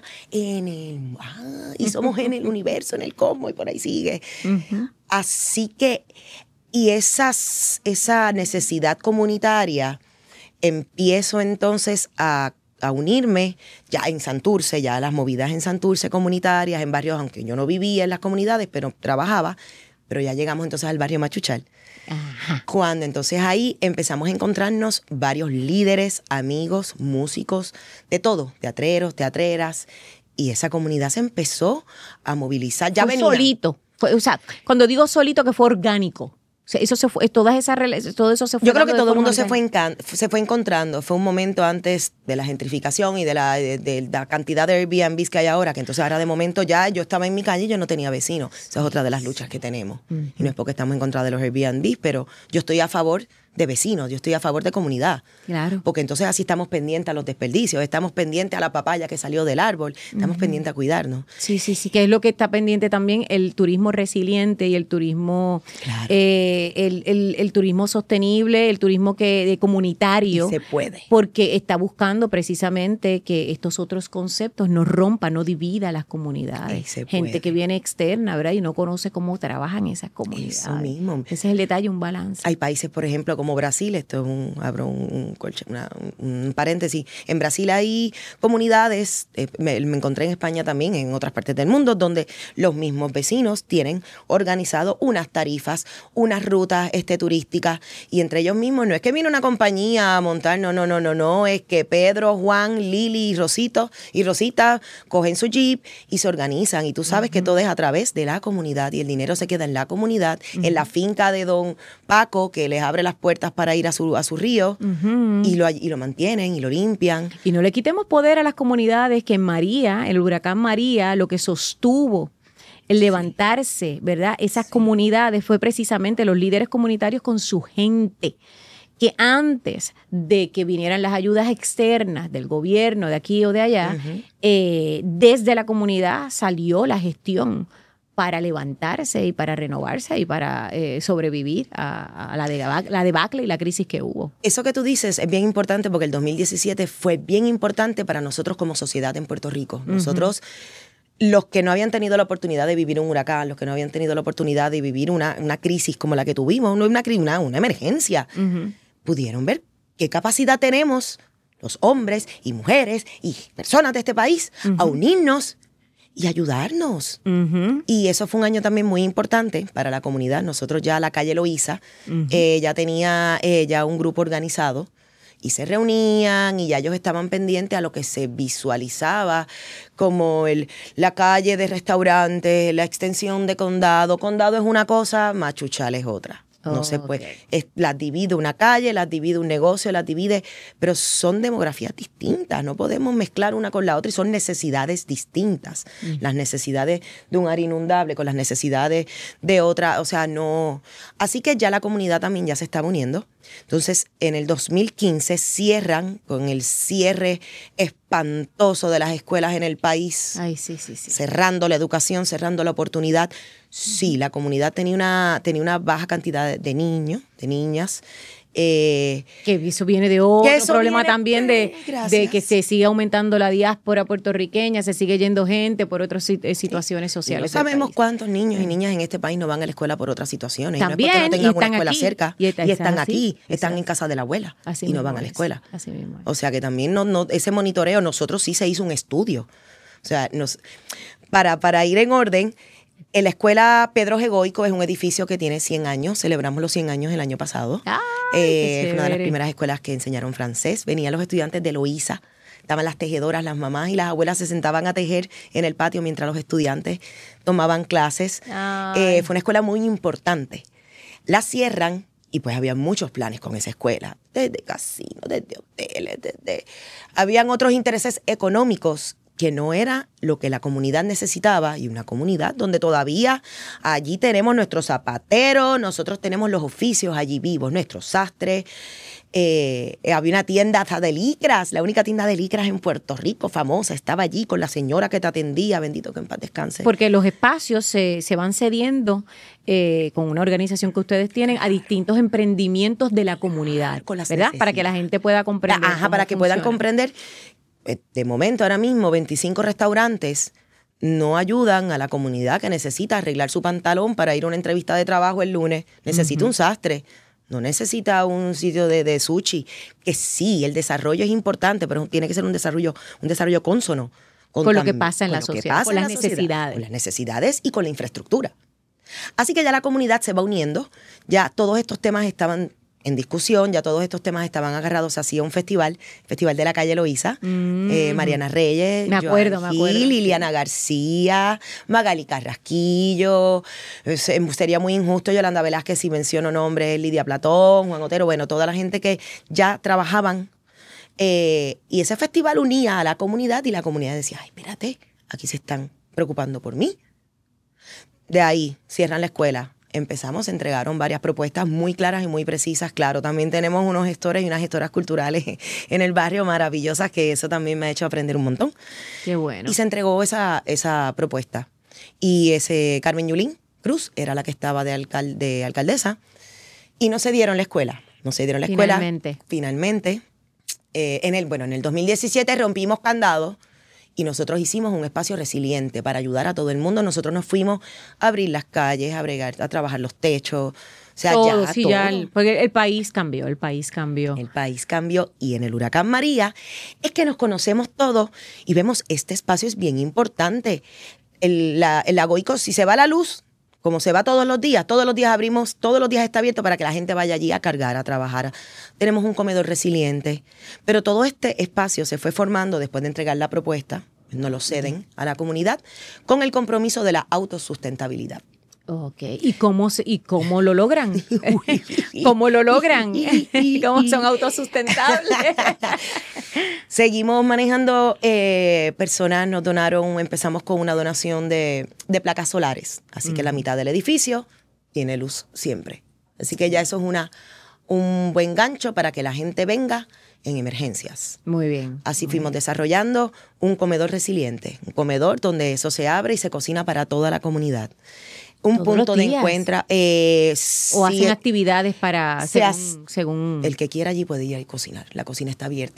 y somos en el universo, en el cosmos, y por ahí sigue. Así que, y esa necesidad comunitaria, empiezo entonces a unirme ya en Santurce, ya las movidas en Santurce comunitarias, en barrios, aunque yo no vivía en las comunidades, pero trabajaba, pero ya llegamos entonces al barrio Machuchal. Cuando entonces ahí empezamos a encontrarnos varios líderes, amigos, músicos, de todo, teatreros, teatreras, y esa comunidad se empezó a movilizar. Ya venía solito, cuando digo solito, que fue orgánico. O sea, eso se fue, todo eso se fue. Yo creo que todo el mundo se fue encontrando. Fue un momento antes de la gentrificación y de la cantidad de Airbnbs que hay ahora, que entonces ahora de momento ya yo estaba en mi calle y yo no tenía vecinos. Esa es otra de las luchas que tenemos. Y no es porque estamos en contra de los Airbnbs, pero yo estoy a favor de vecinos, yo estoy a favor de comunidad. Claro. Porque entonces así estamos pendientes a los desperdicios, estamos pendientes a la papaya que salió del árbol, estamos pendientes a cuidarnos. Sí, que es lo que está pendiente también, el turismo resiliente y el turismo, el turismo sostenible, el turismo comunitario. Y se puede. Porque está buscando precisamente que estos otros conceptos no rompan, no divida las comunidades. Gente que viene externa, ¿verdad? Y no conoce cómo trabajan esas comunidades. Eso mismo. Ese es el detalle, un balance. Hay países, por ejemplo, como Brasil, esto es un paréntesis. En Brasil hay comunidades, me encontré en España también, en otras partes del mundo, donde los mismos vecinos tienen organizado unas tarifas, unas rutas turísticas, y entre ellos mismos no es que viene una compañía a montar, no, es que Pedro, Juan, Lili y Rosita cogen su jeep y se organizan, y tú sabes que todo es a través de la comunidad, y el dinero se queda en la comunidad, en la finca de don Paco, que les abre las puertas para ir a su río, y lo mantienen y lo limpian. Y no le quitemos poder a las comunidades, que en María, el huracán María, lo que sostuvo el levantarse, ¿verdad? Esas comunidades fue precisamente los líderes comunitarios con su gente, que antes de que vinieran las ayudas externas del gobierno de aquí o de allá, desde la comunidad salió la gestión para levantarse y para renovarse y para sobrevivir a la debacle y la crisis que hubo. Eso que tú dices es bien importante, porque el 2017 fue bien importante para nosotros como sociedad en Puerto Rico. Nosotros los que no habían tenido la oportunidad de vivir un huracán, los que no habían tenido la oportunidad de vivir una crisis como la que tuvimos, una emergencia, pudieron ver qué capacidad tenemos los hombres y mujeres y personas de este país a unirnos y ayudarnos. Y eso fue un año también muy importante para la comunidad. Nosotros ya la calle Loíza ya tenía ya un grupo organizado y se reunían y ya ellos estaban pendientes a lo que se visualizaba como la calle de restaurantes, la extensión de condado. Condado es una cosa, Machuchal es otra. No se puede. Las divide una calle, las divide un negocio, las divide, pero son demografías distintas. No podemos mezclar una con la otra y son necesidades distintas. Las necesidades de un área inundable con las necesidades de otra, o sea, no. Así que ya la comunidad también ya se estaba uniendo. Entonces, en el 2015 cierran con el cierre espantoso de las escuelas en el país. Ay, sí. Cerrando la educación, cerrando la oportunidad. Sí, la comunidad tenía una baja cantidad de niños, de niñas. Que eso viene de otro problema también de que se sigue aumentando la diáspora puertorriqueña, se sigue yendo gente por otras situaciones sociales. No sabemos cuántos niños y niñas en este país no van a la escuela por otras situaciones. También, y no es porque no tengan una escuela aquí, cerca. y están aquí, así, están en casa de la abuela así y no van a la escuela. Así mismo es. O sea que también no ese monitoreo, nosotros sí se hizo un estudio. O sea, para ir en orden. En la escuela Pedro G. Goico es un edificio que tiene 100 años. Celebramos los 100 años el año pasado. Fue una de las primeras escuelas que enseñaron francés. Venían los estudiantes de Loíza. Estaban las tejedoras, las mamás y las abuelas se sentaban a tejer en el patio mientras los estudiantes tomaban clases. Fue una escuela muy importante. La cierran y pues había muchos planes con esa escuela. Desde casinos, desde hoteles, habían otros intereses económicos que no era lo que la comunidad necesitaba, y una comunidad donde todavía allí tenemos nuestros zapateros, nosotros tenemos los oficios allí vivos, nuestros sastres. Había una tienda hasta de licras, la única tienda de licras en Puerto Rico famosa, estaba allí con la señora que te atendía, bendito que en paz descanse. Porque los espacios se van cediendo con una organización que ustedes tienen a distintos emprendimientos de la comunidad, con las ¿verdad? Para que la gente pueda comprender. Para que puedan comprender. De momento, ahora mismo, 25 restaurantes no ayudan a la comunidad que necesita arreglar su pantalón para ir a una entrevista de trabajo el lunes. Necesita un sastre, no necesita un sitio de sushi. Que sí, el desarrollo es importante, pero tiene que ser un desarrollo cónsono. Con lo que pasa en la sociedad, con las necesidades. Con las necesidades y con la infraestructura. Así que ya la comunidad se va uniendo, ya todos estos temas estaban en discusión, ya todos estos temas estaban agarrados. Se hacía un festival de la calle Loíza, Mariana Reyes, me acuerdo. Liliana García, Magali Carrasquillo, sería muy injusto Yolanda Velázquez si menciono nombres, Lidia Platón, Juan Otero, bueno, toda la gente que ya trabajaban. Y ese festival unía a la comunidad y la comunidad decía, ay, espérate, aquí se están preocupando por mí. De ahí cierran la escuela. Empezamos, se entregaron varias propuestas muy claras y muy precisas. Claro, también tenemos unos gestores y unas gestoras culturales en el barrio maravillosas, que eso también me ha hecho aprender un montón. Qué bueno. Y se entregó esa propuesta. Y Carmen Yulín Cruz era la que estaba de alcaldesa. Y no se dieron la escuela. Finalmente. En el 2017 rompimos candados. Y nosotros hicimos un espacio resiliente para ayudar a todo el mundo. Nosotros nos fuimos a abrir las calles, a bregar, a trabajar los techos. O sea, todo. Porque el país cambió. El país cambió. Y en el huracán María es que nos conocemos todos y vemos este espacio es bien importante. El Goico, si se va la luz, como se va todos los días abrimos, todos los días está abierto para que la gente vaya allí a cargar, a trabajar. Tenemos un comedor resiliente. Pero todo este espacio se fue formando después de entregar la propuesta, nos lo ceden a la comunidad, con el compromiso de la autosustentabilidad. Ok. ¿Y cómo lo logran? ¿Cómo lo logran? ¿Cómo son autosustentables? Seguimos manejando personas, nos donaron, empezamos con una donación de placas solares. Así que la mitad del edificio tiene luz siempre. Así que ya eso es un buen gancho para que la gente venga en emergencias. Muy bien. Así fuimos desarrollando un comedor resiliente, un comedor donde eso se abre y se cocina para toda la comunidad. Un punto de encuentro. O hacen actividades para según. El que quiera allí puede ir a cocinar. La cocina está abierta.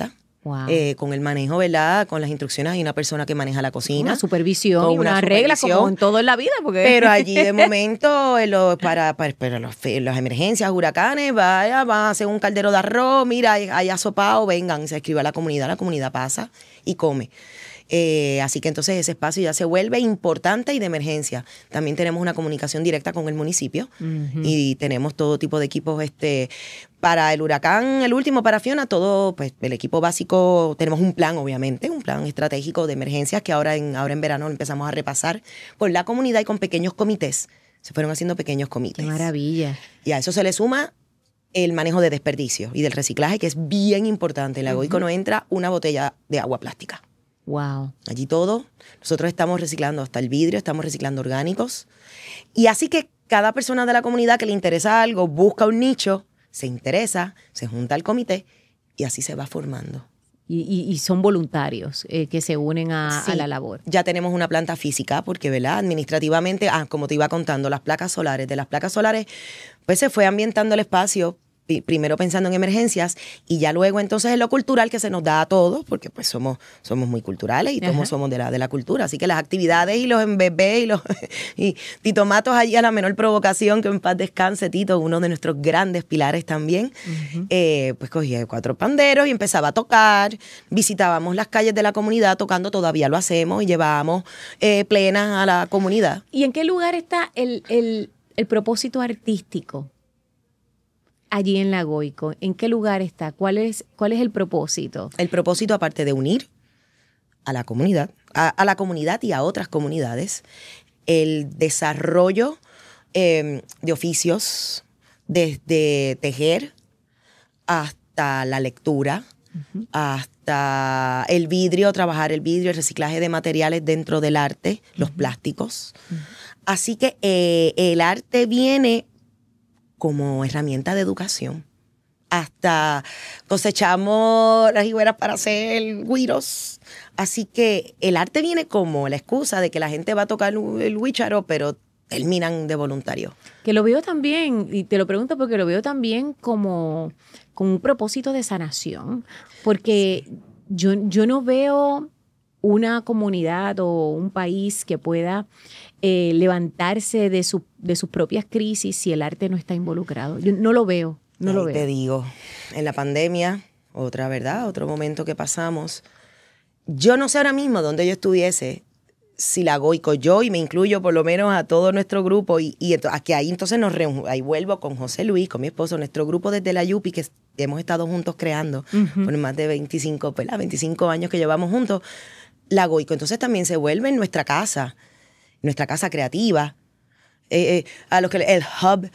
Wow. Con el manejo, ¿verdad? Con las instrucciones, hay una persona que maneja la cocina. Una supervisión con y una regla como en todo en la vida. Porque... Pero allí de momento, para las emergencias, huracanes, vaya, van a hacer un caldero de arroz, mira, hay asopado, vengan, se escribe a la comunidad pasa y come. Así que entonces ese espacio ya se vuelve importante y de emergencia. También tenemos una comunicación directa con el municipio y tenemos todo tipo de equipos para el huracán, el último para Fiona, todo, pues el equipo básico, tenemos un plan obviamente, un plan estratégico de emergencias que ahora en verano empezamos a repasar por la comunidad y con pequeños comités. Se fueron haciendo pequeños comités. ¡Qué maravilla! Y a eso se le suma el manejo de desperdicio y del reciclaje, que es bien importante. En la Goico no entra una botella de agua plástica. Wow. Allí todo. Nosotros estamos reciclando hasta el vidrio, estamos reciclando orgánicos. Y así que cada persona de la comunidad que le interesa algo, busca un nicho, se interesa, se junta al comité y así se va formando. Y son voluntarios que se unen a la labor. Ya tenemos una planta física porque, ¿verdad? Administrativamente, como te iba contando, de las placas solares, pues se fue ambientando el espacio, primero pensando en emergencias y ya luego entonces en lo cultural que se nos da a todos, porque pues somos muy culturales y todos somos de la cultura. Así que las actividades y los bebés y Tito Matos allí a la menor provocación, que en paz descanse Tito, uno de nuestros grandes pilares también, pues cogía 4 panderos y empezaba a tocar, visitábamos las calles de la comunidad tocando, todavía lo hacemos y llevábamos plenas a la comunidad. ¿Y en qué lugar está el propósito artístico? Allí en la Goico, ¿en qué lugar está? ¿Cuál es el propósito? El propósito, aparte de unir a la comunidad, a la comunidad y a otras comunidades, el desarrollo de oficios, desde tejer hasta la lectura, hasta el vidrio, trabajar el vidrio, el reciclaje de materiales dentro del arte, los plásticos. Así que el arte viene como herramienta de educación. Hasta cosechamos las higueras para hacer güiros. Así que el arte viene como la excusa de que la gente va a tocar el güícharo, pero terminan de voluntario. Que lo veo también, y te lo pregunto porque lo veo también como un propósito de sanación, porque yo no veo una comunidad o un país que pueda levantarse de sus propias crisis si el arte no está involucrado. Yo no lo veo, no lo veo. Te digo, en la pandemia, otro momento que pasamos, yo no sé ahora mismo dónde yo estuviese si la Goico, yo, y me incluyo por lo menos a todo nuestro grupo, y aquí ahí entonces ahí vuelvo con José Luis, con mi esposo, nuestro grupo desde la Yupi, que hemos estado juntos creando por más de 25 años que llevamos juntos, la Goico. Entonces también se vuelve en nuestra casa creativa, el hub,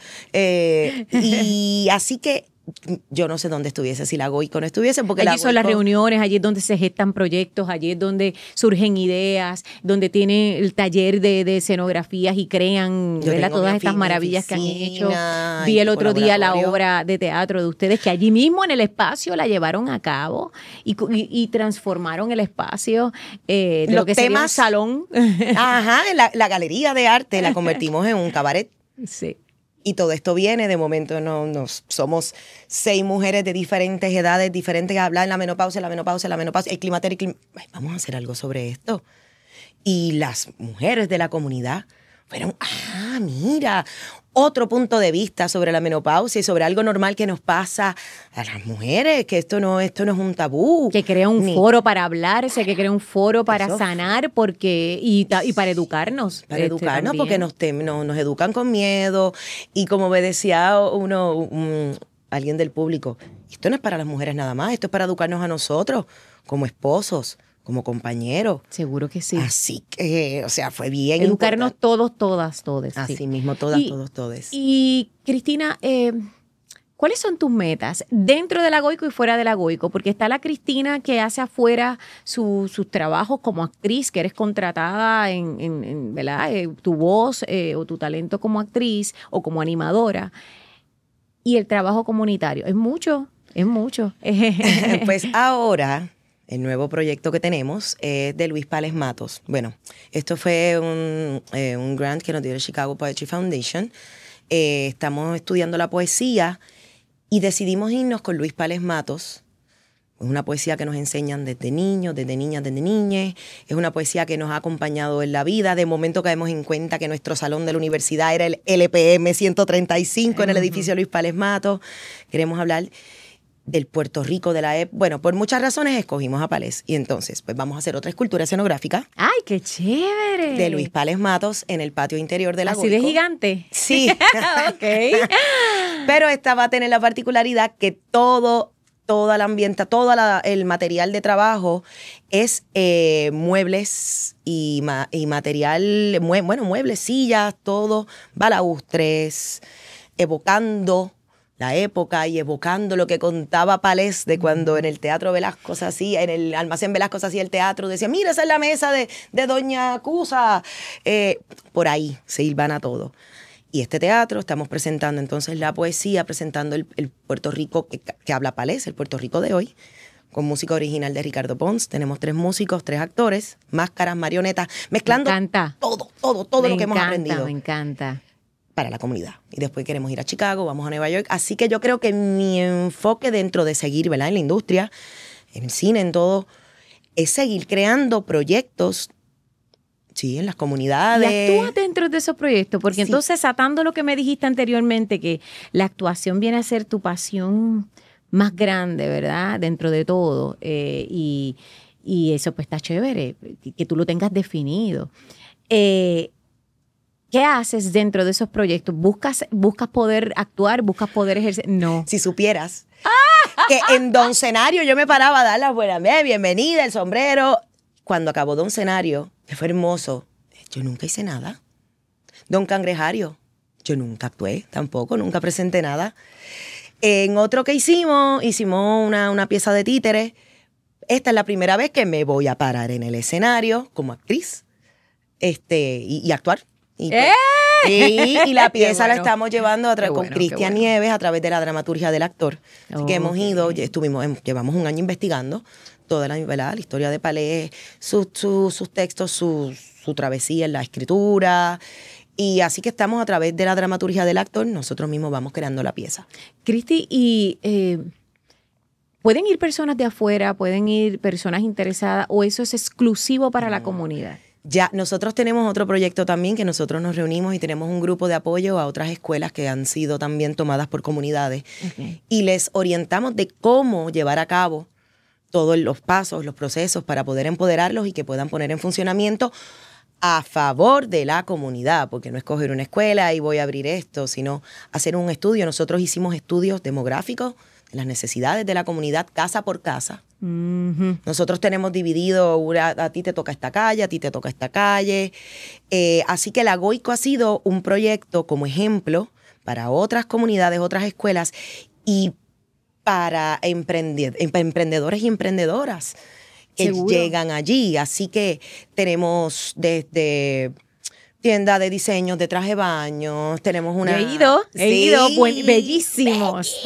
y así que yo no sé dónde estuviese si la Goico no estuviese, porque allí son las reuniones, allí es donde se gestan proyectos, allí es donde surgen ideas, donde tiene el taller de escenografías y crean todas estas maravillas que han hecho. Vi el otro día la obra de teatro de ustedes, que allí mismo en el espacio la llevaron a cabo y transformaron el espacio de lo que sería un salón. Ajá, la galería de arte la convertimos en un cabaret. Sí. Y todo esto viene, de momento somos 6 mujeres de diferentes edades, diferentes, a hablar en la menopausia, el climaterio, vamos a hacer algo sobre esto. Y las mujeres de la comunidad fueron, mira, otro punto de vista sobre la menopausia y sobre algo normal que nos pasa a las mujeres, que esto no es un tabú. Que crea un foro para hablarse, que crea un foro para sanar y para educarnos. Para educarnos, porque nos educan con miedo. Y como me decía alguien del público, esto no es para las mujeres nada más, esto es para educarnos a nosotros, como esposos, como compañeros. Seguro que sí. Así que, fue bien educarnos importante. todas. Así sí. mismo, todos. Y Cristina, ¿cuáles son tus metas dentro de la Goico y fuera de la Goico? Porque está la Cristina que hace afuera sus trabajos como actriz, que eres contratada en ¿verdad? Tu voz o tu talento como actriz o como animadora. Y el trabajo comunitario. Es mucho. Pues ahora el nuevo proyecto que tenemos es de Luis Pales Matos. Bueno, esto fue un grant que nos dio el Chicago Poetry Foundation. Estamos estudiando la poesía y decidimos irnos con Luis Pales Matos, Es una poesía que nos enseñan desde niños, desde niñas, desde niñas. Es una poesía que nos ha acompañado en la vida. De momento caemos en cuenta que nuestro salón de la universidad era el LPM 135 en el edificio Luis Pález Matos. Queremos hablar del Puerto Rico de la época. Bueno, por muchas razones escogimos a Pález. Y entonces, pues vamos a hacer otra escultura escenográfica. ¡Ay, qué chévere! De Luis Pález Matos en el patio interior de la ¿Así de gigante? Sí. Ok. Pero esta va a tener la particularidad que toda la ambienta, el material de trabajo es muebles y material, muebles, sillas, todo, balaustres, evocando la época y evocando lo que contaba Pález de cuando en el Teatro Velasco se hacía, en el Almacén Velasco se hacía el teatro, decía, mira, esa es la mesa de Doña Cusa. Por ahí se hilvana todo. Y este teatro, estamos presentando entonces la poesía, presentando el Puerto Rico que habla Pález, el Puerto Rico de hoy, con música original de Ricardo Pons. Tenemos 3 músicos, 3 actores, máscaras, marionetas, mezclando todo lo que hemos aprendido. Me encanta. Para la comunidad. Y después queremos ir a Chicago, vamos a Nueva York. Así que yo creo que mi enfoque dentro de seguir, ¿verdad?, en la industria, en el cine, en todo, es seguir creando proyectos. Sí, en las comunidades. Y actúas dentro de esos proyectos, porque entonces, atando lo que me dijiste anteriormente, que la actuación viene a ser tu pasión más grande, ¿verdad? Dentro de todo. Y eso pues está chévere, que tú lo tengas definido. ¿Qué haces dentro de esos proyectos? ¿Buscas poder actuar? ¿Buscas poder ejercer? No. Si supieras que en Don Cenario yo me paraba a dar las buenas, bienvenida, el sombrero. Cuando acabó Don Cenario, que fue hermoso, yo nunca hice nada. Don Cangrejario, yo nunca actué tampoco, nunca presenté nada. En otro que hicimos una pieza de títeres. Esta es la primera vez que me voy a parar en el escenario como actriz y actuar. Y la pieza la estamos llevando con Cristian Nieves a través de la dramaturgia del actor. Así que hemos ido, llevamos un año investigando toda la historia de Pález, sus textos, su travesía en la escritura. Y así que estamos a través de la dramaturgia del actor, nosotros mismos vamos creando la pieza. Cristi, y ¿pueden ir personas de afuera, pueden ir personas interesadas o eso es exclusivo para la comunidad? Ya, nosotros tenemos otro proyecto también que nosotros nos reunimos y tenemos un grupo de apoyo a otras escuelas que han sido también tomadas por comunidades. Y les orientamos de cómo llevar a cabo todos los pasos, los procesos para poder empoderarlos y que puedan poner en funcionamiento a favor de la comunidad, porque no es coger una escuela y voy a abrir esto, sino hacer un estudio. Nosotros hicimos estudios demográficos de las necesidades de la comunidad casa por casa. Nosotros tenemos dividido, a ti te toca esta calle, a ti te toca esta calle. Así que la Goico ha sido un proyecto como ejemplo para otras comunidades, otras escuelas y para emprendedores y emprendedoras que llegan allí. Así que tenemos desde tienda de diseños de traje de baño, tenemos una... He ido, bellísimos.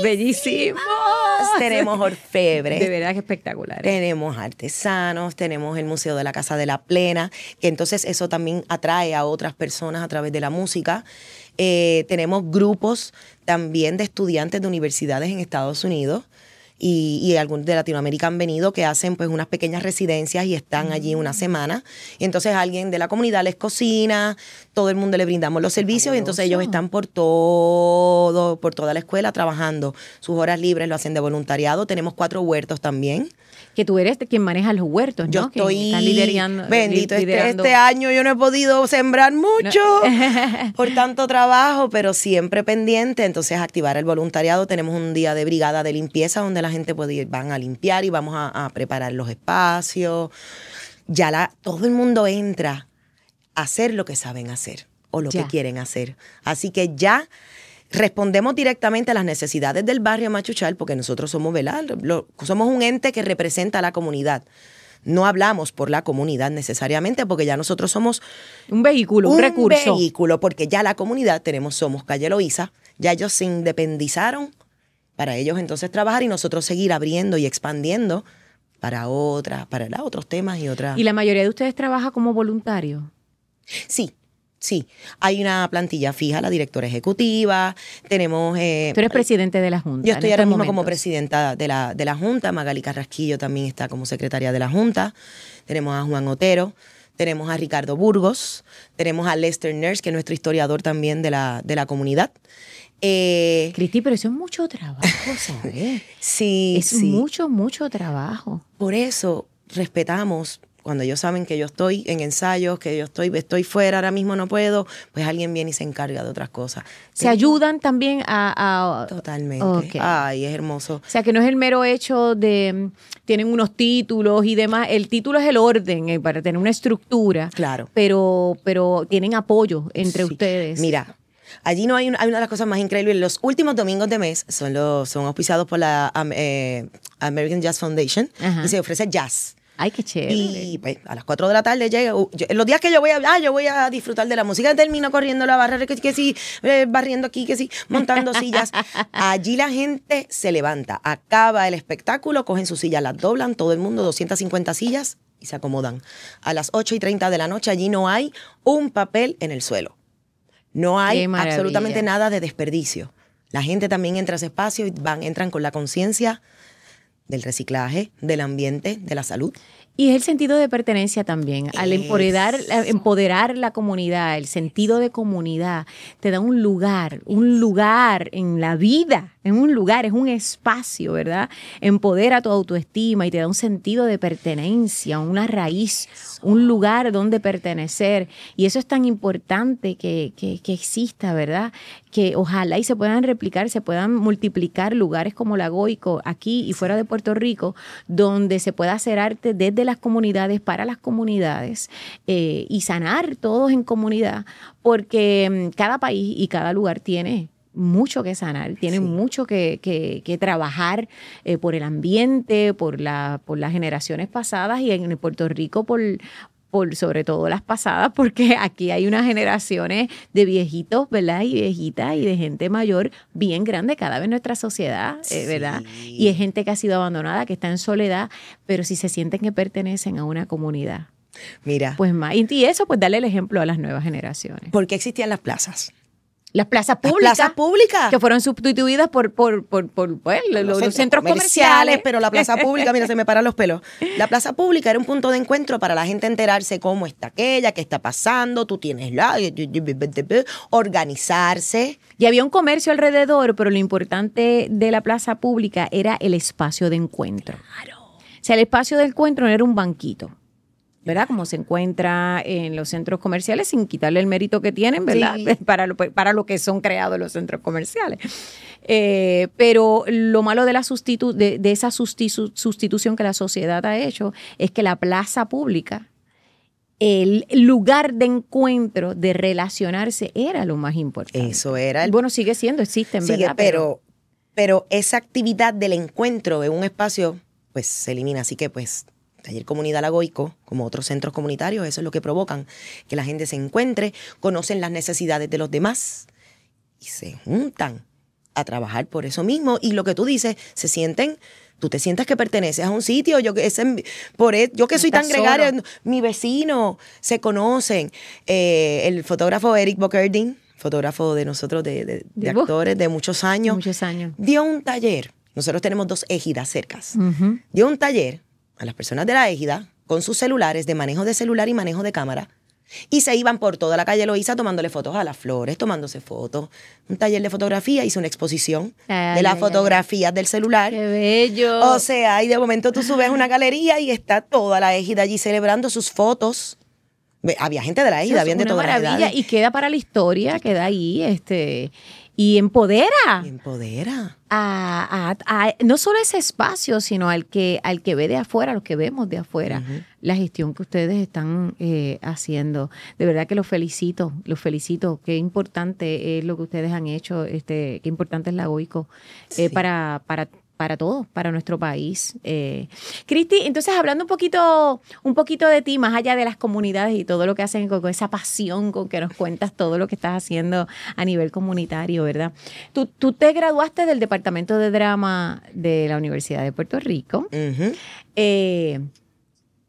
Tenemos orfebres. De verdad que espectacular. Tenemos artesanos, tenemos el Museo de la Casa de la Plena, que entonces eso también atrae a otras personas a través de la música. Tenemos grupos también de estudiantes de universidades en Estados Unidos y algunos de Latinoamérica han venido que hacen pues unas pequeñas residencias y están allí una semana. Y entonces alguien de la comunidad les cocina, todo el mundo le brindamos los servicios y entonces ellos están por toda la escuela trabajando. Sus horas libres lo hacen de voluntariado. Tenemos 4 huertos también. Que tú eres quien maneja los huertos, ¿no? Yo estoy que están liderando. Bendito, este año yo no he podido sembrar mucho por tanto trabajo, pero siempre pendiente. Entonces, activar el voluntariado. Tenemos un día de brigada de limpieza donde la gente puede ir, van a limpiar y vamos a preparar los espacios. Todo el mundo entra a hacer lo que saben hacer o lo que quieren hacer. Así que ya respondemos directamente a las necesidades del barrio Machuchal, porque nosotros somos, ¿verdad? Somos un ente que representa a la comunidad. No hablamos por la comunidad necesariamente, porque ya nosotros somos un vehículo, un recurso. Un vehículo, porque ya la comunidad somos Calle Loíza, ya ellos se independizaron para ellos entonces trabajar y nosotros seguir abriendo y expandiendo para otros temas y otras. ¿Y la mayoría de ustedes trabaja como voluntario? Sí. Sí, hay una plantilla fija, la directora ejecutiva, tenemos... Tú eres presidente de la Junta. Yo estoy en ahora estos mismo como momentos. presidenta de la Junta, Magali Carrasquillo también está como secretaria de la Junta, tenemos a Juan Otero, tenemos a Ricardo Burgos, tenemos a Lester Nurse, que es nuestro historiador también de la comunidad. Cristi, pero eso es mucho trabajo, ¿sabes? Sí, Es mucho trabajo. Por eso respetamos, cuando ellos saben que yo estoy en ensayos, que yo estoy fuera, ahora mismo no puedo, pues alguien viene y se encarga de otras cosas. ¿Se ayudan también a...? Totalmente. Okay. Ay, es hermoso. O sea, que no es el mero hecho de... Tienen unos títulos y demás. El título es el orden para tener una estructura. Claro. Pero tienen apoyo entre ustedes. Mira, allí no hay una de las cosas más increíbles. Los últimos domingos de mes son auspiciados por la American Jazz Foundation. Ajá. Y se ofrece jazz. Ay, qué chévere. Y pues, a las 4 de la tarde llega. Los días que yo voy a disfrutar de la música, termino corriendo la barra, que sí, barriendo aquí, que sí, montando sillas. Allí la gente se levanta, acaba el espectáculo, cogen sus sillas, las doblan, todo el mundo, 250 sillas, y se acomodan. A las 8:30 de la noche, allí no hay un papel en el suelo. No hay absolutamente nada de desperdicio. La gente también entra a ese espacio y entran con la conciencia del reciclaje, del ambiente, de la salud. Y es el sentido de pertenencia también. Al empoderar la comunidad, el sentido de comunidad, te da un lugar en la vida, es un espacio, ¿verdad? Empodera tu autoestima y te da un sentido de pertenencia, una raíz, un lugar donde pertenecer. Y eso es tan importante que exista, ¿verdad? Que ojalá y se puedan replicar, se puedan multiplicar lugares como la Goico, aquí y fuera de Puerto Rico, donde se pueda hacer arte desde las comunidades, para las comunidades, y sanar todos en comunidad, porque cada país y cada lugar tiene mucho que sanar, tiene mucho que trabajar por el ambiente, por las generaciones pasadas, y en Puerto Rico por sobre todo las pasadas, porque aquí hay unas generaciones de viejitos, ¿verdad? Y viejitas y de gente mayor bien grande cada vez en nuestra sociedad, ¿verdad? Y es gente que ha sido abandonada, que está en soledad, pero si se sienten que pertenecen a una comunidad. Mira. Pues más. Y eso, pues darle el ejemplo a las nuevas generaciones. ¿Por qué existían las plazas? Las plazas públicas. Las plazas públicas. Que fueron sustituidas por los centros comerciales. Pero la plaza pública, mira, se me paran los pelos. La plaza pública era un punto de encuentro para la gente enterarse cómo está aquella, qué está pasando, tú tienes organizarse. Y había un comercio alrededor, pero lo importante de la plaza pública era el espacio de encuentro. Claro. O sea, el espacio de encuentro no era un banquito, ¿verdad? Como se encuentra en los centros comerciales, sin quitarle el mérito que tienen, ¿verdad? Sí. Para lo que son creados los centros comerciales. Pero lo malo de esa sustitución que la sociedad ha hecho es que la plaza pública, el lugar de encuentro, de relacionarse, era lo más importante. Eso era. Bueno, sigue siendo, existen, ¿verdad? Pero esa actividad del encuentro en un espacio, pues se elimina. Así que, pues, Taller Comunidad La Goico, como otros centros comunitarios, eso es lo que provocan, que la gente se encuentre, conocen las necesidades de los demás y se juntan a trabajar por eso mismo. Y lo que tú dices, tú te sientas que perteneces a un sitio. Yo que soy tan gregaria, mi vecino, se conocen. El fotógrafo Eric Bokerdin, fotógrafo de nosotros, de actores de muchos años, dio un taller. Nosotros tenemos 2 égidas cercas. Uh-huh. Dio un taller a las personas de la égida con sus celulares, de manejo de celular y manejo de cámara, y se iban por toda la calle Loíza tomándole fotos a las flores, tomándose fotos. Un taller de fotografía, hizo una exposición de las fotografías del celular. ¡Qué bello! O sea, y de momento tú subes una galería y está toda la égida allí celebrando sus fotos. Había gente de la égida, habían de todas las edades. Y queda para la historia, queda ahí, y empodera. No solo ese espacio, sino al que ve de afuera, los que vemos de afuera, uh-huh, la gestión que ustedes están haciendo. De verdad que los felicito. Qué importante es lo que ustedes han hecho, qué importante es la Goico para todos, para nuestro país. Cristi, entonces hablando un poquito de ti, más allá de las comunidades y todo lo que hacen con esa pasión con que nos cuentas todo lo que estás haciendo a nivel comunitario, ¿verdad? Tú te graduaste del Departamento de Drama de la Universidad de Puerto Rico. Uh-huh.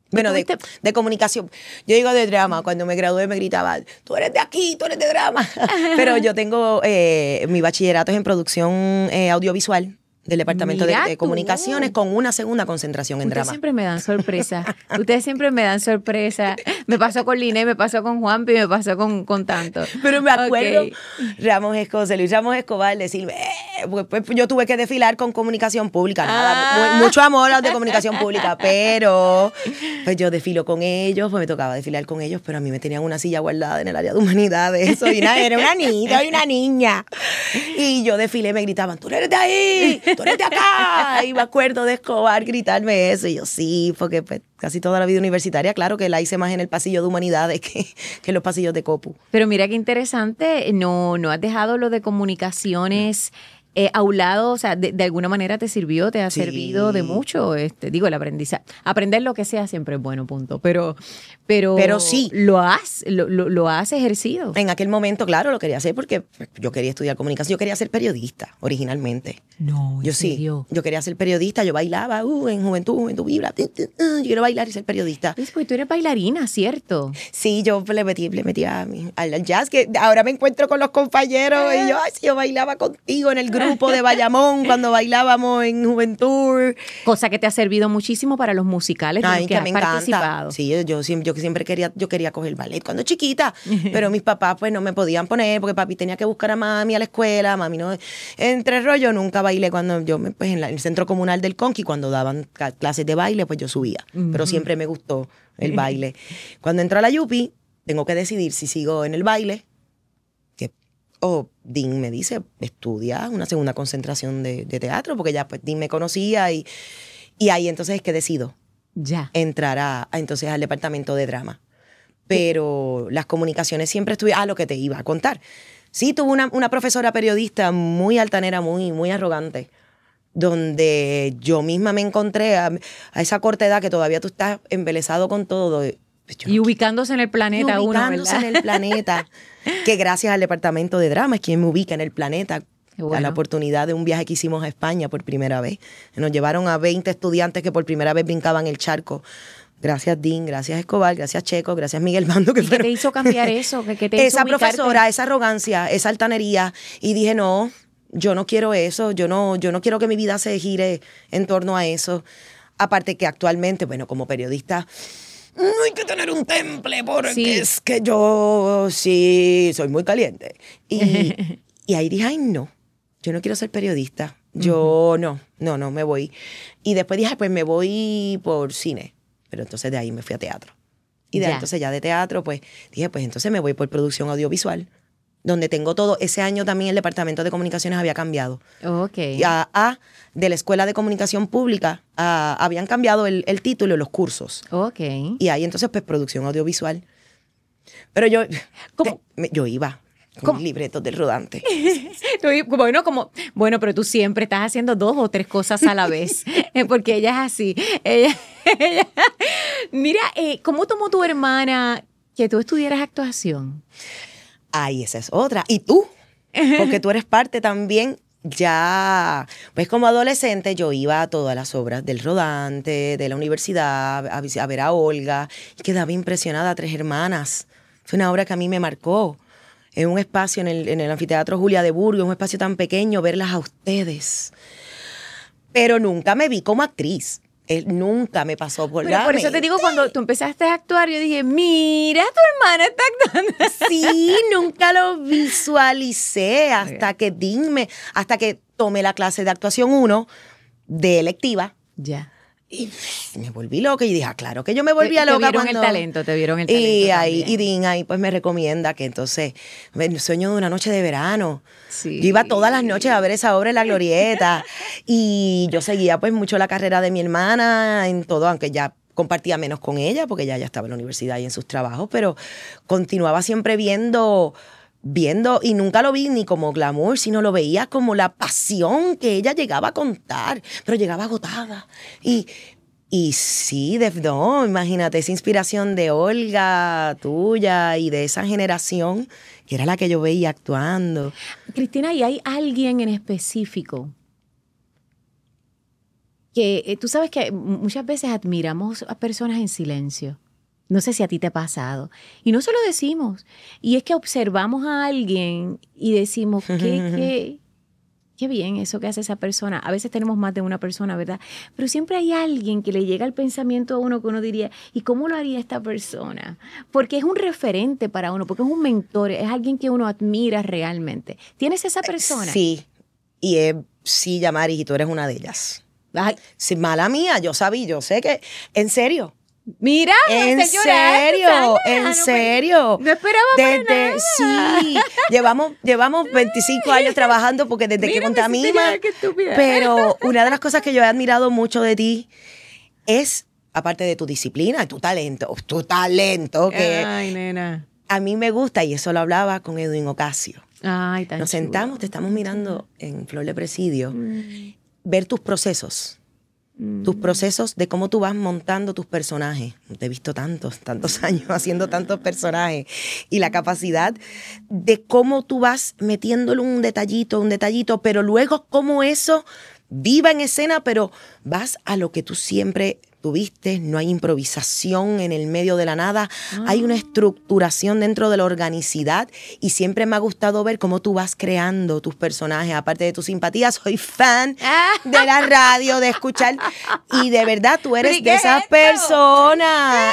Bueno, de comunicación. Yo digo de drama. Cuando me gradué me gritaban, tú eres de aquí, tú eres de drama. Pero yo tengo, mi bachillerato es en producción audiovisual del Departamento de Comunicaciones con una segunda concentración en drama. Ustedes siempre me dan sorpresa. Ustedes siempre me dan sorpresa. Me pasó con Liné, me pasó con Juanpi, me pasó con tanto. Pero me acuerdo, Luis Ramos Escobar, decirme, pues yo tuve que desfilar con comunicación pública. Nada, mucho amor a los de comunicación pública, pero pues yo desfilo con ellos, pues me tocaba desfilar con ellos, pero a mí me tenían una silla guardada en el área de humanidades. Era una niña. Y yo desfilé, me gritaban, tú eres de ahí, tú eres de acá. Y me acuerdo de Escobar gritarme eso. Y yo sí, porque pues, casi toda la vida universitaria, claro que la hice más en el pasillo de humanidades que en los pasillos de Copu. Pero mira qué interesante, no has dejado lo de comunicaciones a un lado, o sea, de alguna manera te sirvió, te ha servido de mucho, el aprendizaje. Aprender lo que sea siempre es bueno, punto. Pero sí. Lo has ejercido. En aquel momento, claro, lo quería hacer porque yo quería estudiar comunicación. Yo quería ser periodista originalmente. No, ¿en serio? Sí, yo quería ser periodista. Yo bailaba en Juventud Vibra. Yo quiero bailar y ser periodista. Pues tú eres bailarina, ¿cierto? Sí, yo le metía al jazz, que ahora me encuentro con los compañeros y yo bailaba contigo en el grupo de Bayamón cuando bailábamos en Juventud. Cosa que te ha servido muchísimo para los musicales de los que has participado. Sí, yo siempre quería coger ballet cuando chiquita, pero mis papás pues no me podían poner porque papi tenía que buscar a mami a la escuela, mami no. Entre rollo nunca bailé cuando yo pues en el centro comunal del Conqui, cuando daban clases de baile, pues yo subía, pero siempre me gustó el baile. Cuando entro a la Yupi, tengo que decidir si sigo en el baile, Dean me dice, estudia una segunda concentración de teatro, porque ya pues Dean me conocía y ahí entonces es que decido entrar entonces al departamento de drama. Pero las comunicaciones siempre estuvieron, lo que te iba a contar. Sí, tuve una profesora periodista muy altanera, muy arrogante, donde yo misma me encontré a esa corta edad que todavía tú estás embelesado con todo. Y ubicándose en el planeta ubicándose en el planeta, que gracias al departamento de drama es quien me ubica en el planeta. Bueno. A la oportunidad de un viaje que hicimos a España por primera vez. Nos llevaron a 20 estudiantes que por primera vez brincaban el charco. Gracias Dean, gracias Escobar, gracias Checo, gracias Miguel Bando. ¿Qué te hizo cambiar eso? ¿Qué te hizo esa ubicarte? Profesora, esa arrogancia, esa altanería. Y dije, no, yo no quiero eso, yo no quiero que mi vida se gire en torno a eso. Aparte que actualmente, bueno, como periodista, no hay que tener un temple porque es que yo sí soy muy caliente. Y ahí dije, ay, no, yo no quiero ser periodista. Yo no, me voy. Y después dije, pues me voy por cine. Pero entonces de ahí me fui a teatro. Y entonces ya de teatro, pues dije, pues entonces me voy por producción audiovisual, donde tengo todo. Ese año también el departamento de comunicaciones había cambiado. Okay. De la Escuela de Comunicación Pública habían cambiado el título y los cursos. Okay. Y ahí entonces pues producción audiovisual. Pero yo iba con libretos del rodante. Bueno, pero tú siempre estás haciendo 2 o 3 cosas a la vez, porque ella es así. Ella. Mira, ¿cómo tomó tu hermana que tú estudiaras actuación? Ay, esa es otra. ¿Y tú? Porque tú eres parte también. Ya, pues como adolescente yo iba a todas las obras del Rodante, de la universidad, a ver a Olga, y quedaba impresionada, 3 hermanas. Fue una obra que a mí me marcó. En un espacio en el anfiteatro Julia de Burgos, un espacio tan pequeño, verlas a ustedes. Pero nunca me vi como actriz. Él nunca me pasó por la Por eso te digo, cuando tú empezaste a actuar, yo dije, mira, tu hermana está actuando. Sí, nunca lo visualicé hasta que tomé la clase de actuación 1 de electiva. Ya. Y me volví loca y dije, claro que yo me volvía loca te vieron el talento y Dean ahí pues me recomienda que entonces sueño de una noche de verano. Sí. Yo iba todas las noches a ver esa obra en la Glorieta y yo seguía pues mucho la carrera de mi hermana en todo, aunque ya compartía menos con ella porque ya estaba en la universidad y en sus trabajos, pero continuaba siempre viendo, y nunca lo vi ni como glamour, sino lo veía como la pasión que ella llegaba a contar, pero llegaba agotada. Y sí, no, imagínate, esa inspiración de Olga, tuya y de esa generación, que era la que yo veía actuando. Cristina, ¿y hay alguien en específico que tú sabes que muchas veces admiramos a personas en silencio. No sé si a ti te ha pasado. Y no se lo decimos. Y es que observamos a alguien y decimos, qué bien eso que hace esa persona. A veces tenemos más de una persona, ¿verdad? Pero siempre hay alguien que le llega el pensamiento a uno que uno diría, ¿y cómo lo haría esta persona? Porque es un referente para uno, porque es un mentor, es alguien que uno admira realmente. ¿Tienes esa persona? Sí. Sí, Yamari, y tú eres una de ellas. Ay. Sí, mala mía, yo sé que, en serio. Mira, en serio. No esperaba para nada. Sí, llevamos 25 años trabajando porque desde que conté a Mima. Pero una de las cosas que yo he admirado mucho de ti es, aparte de tu disciplina, tu talento, que ay, nena. A mí me gusta, y eso lo hablaba con Edwin Ocasio. Ay, tan Nos chulo. sentamos, te estamos mirando en Flor de Presidio, ver tus procesos. Tus procesos de cómo tú vas montando tus personajes. Te he visto tantos años haciendo tantos personajes. Y la capacidad de cómo tú vas metiéndole un detallito, pero luego cómo eso viva en escena, pero vas a lo que tú siempre tuviste. No hay improvisación en el medio de la nada. Hay una estructuración dentro de la organicidad y siempre me ha gustado ver cómo tú vas creando tus personajes. Aparte de tu simpatía, soy fan de la radio, de escuchar, y de verdad tú eres de esas personas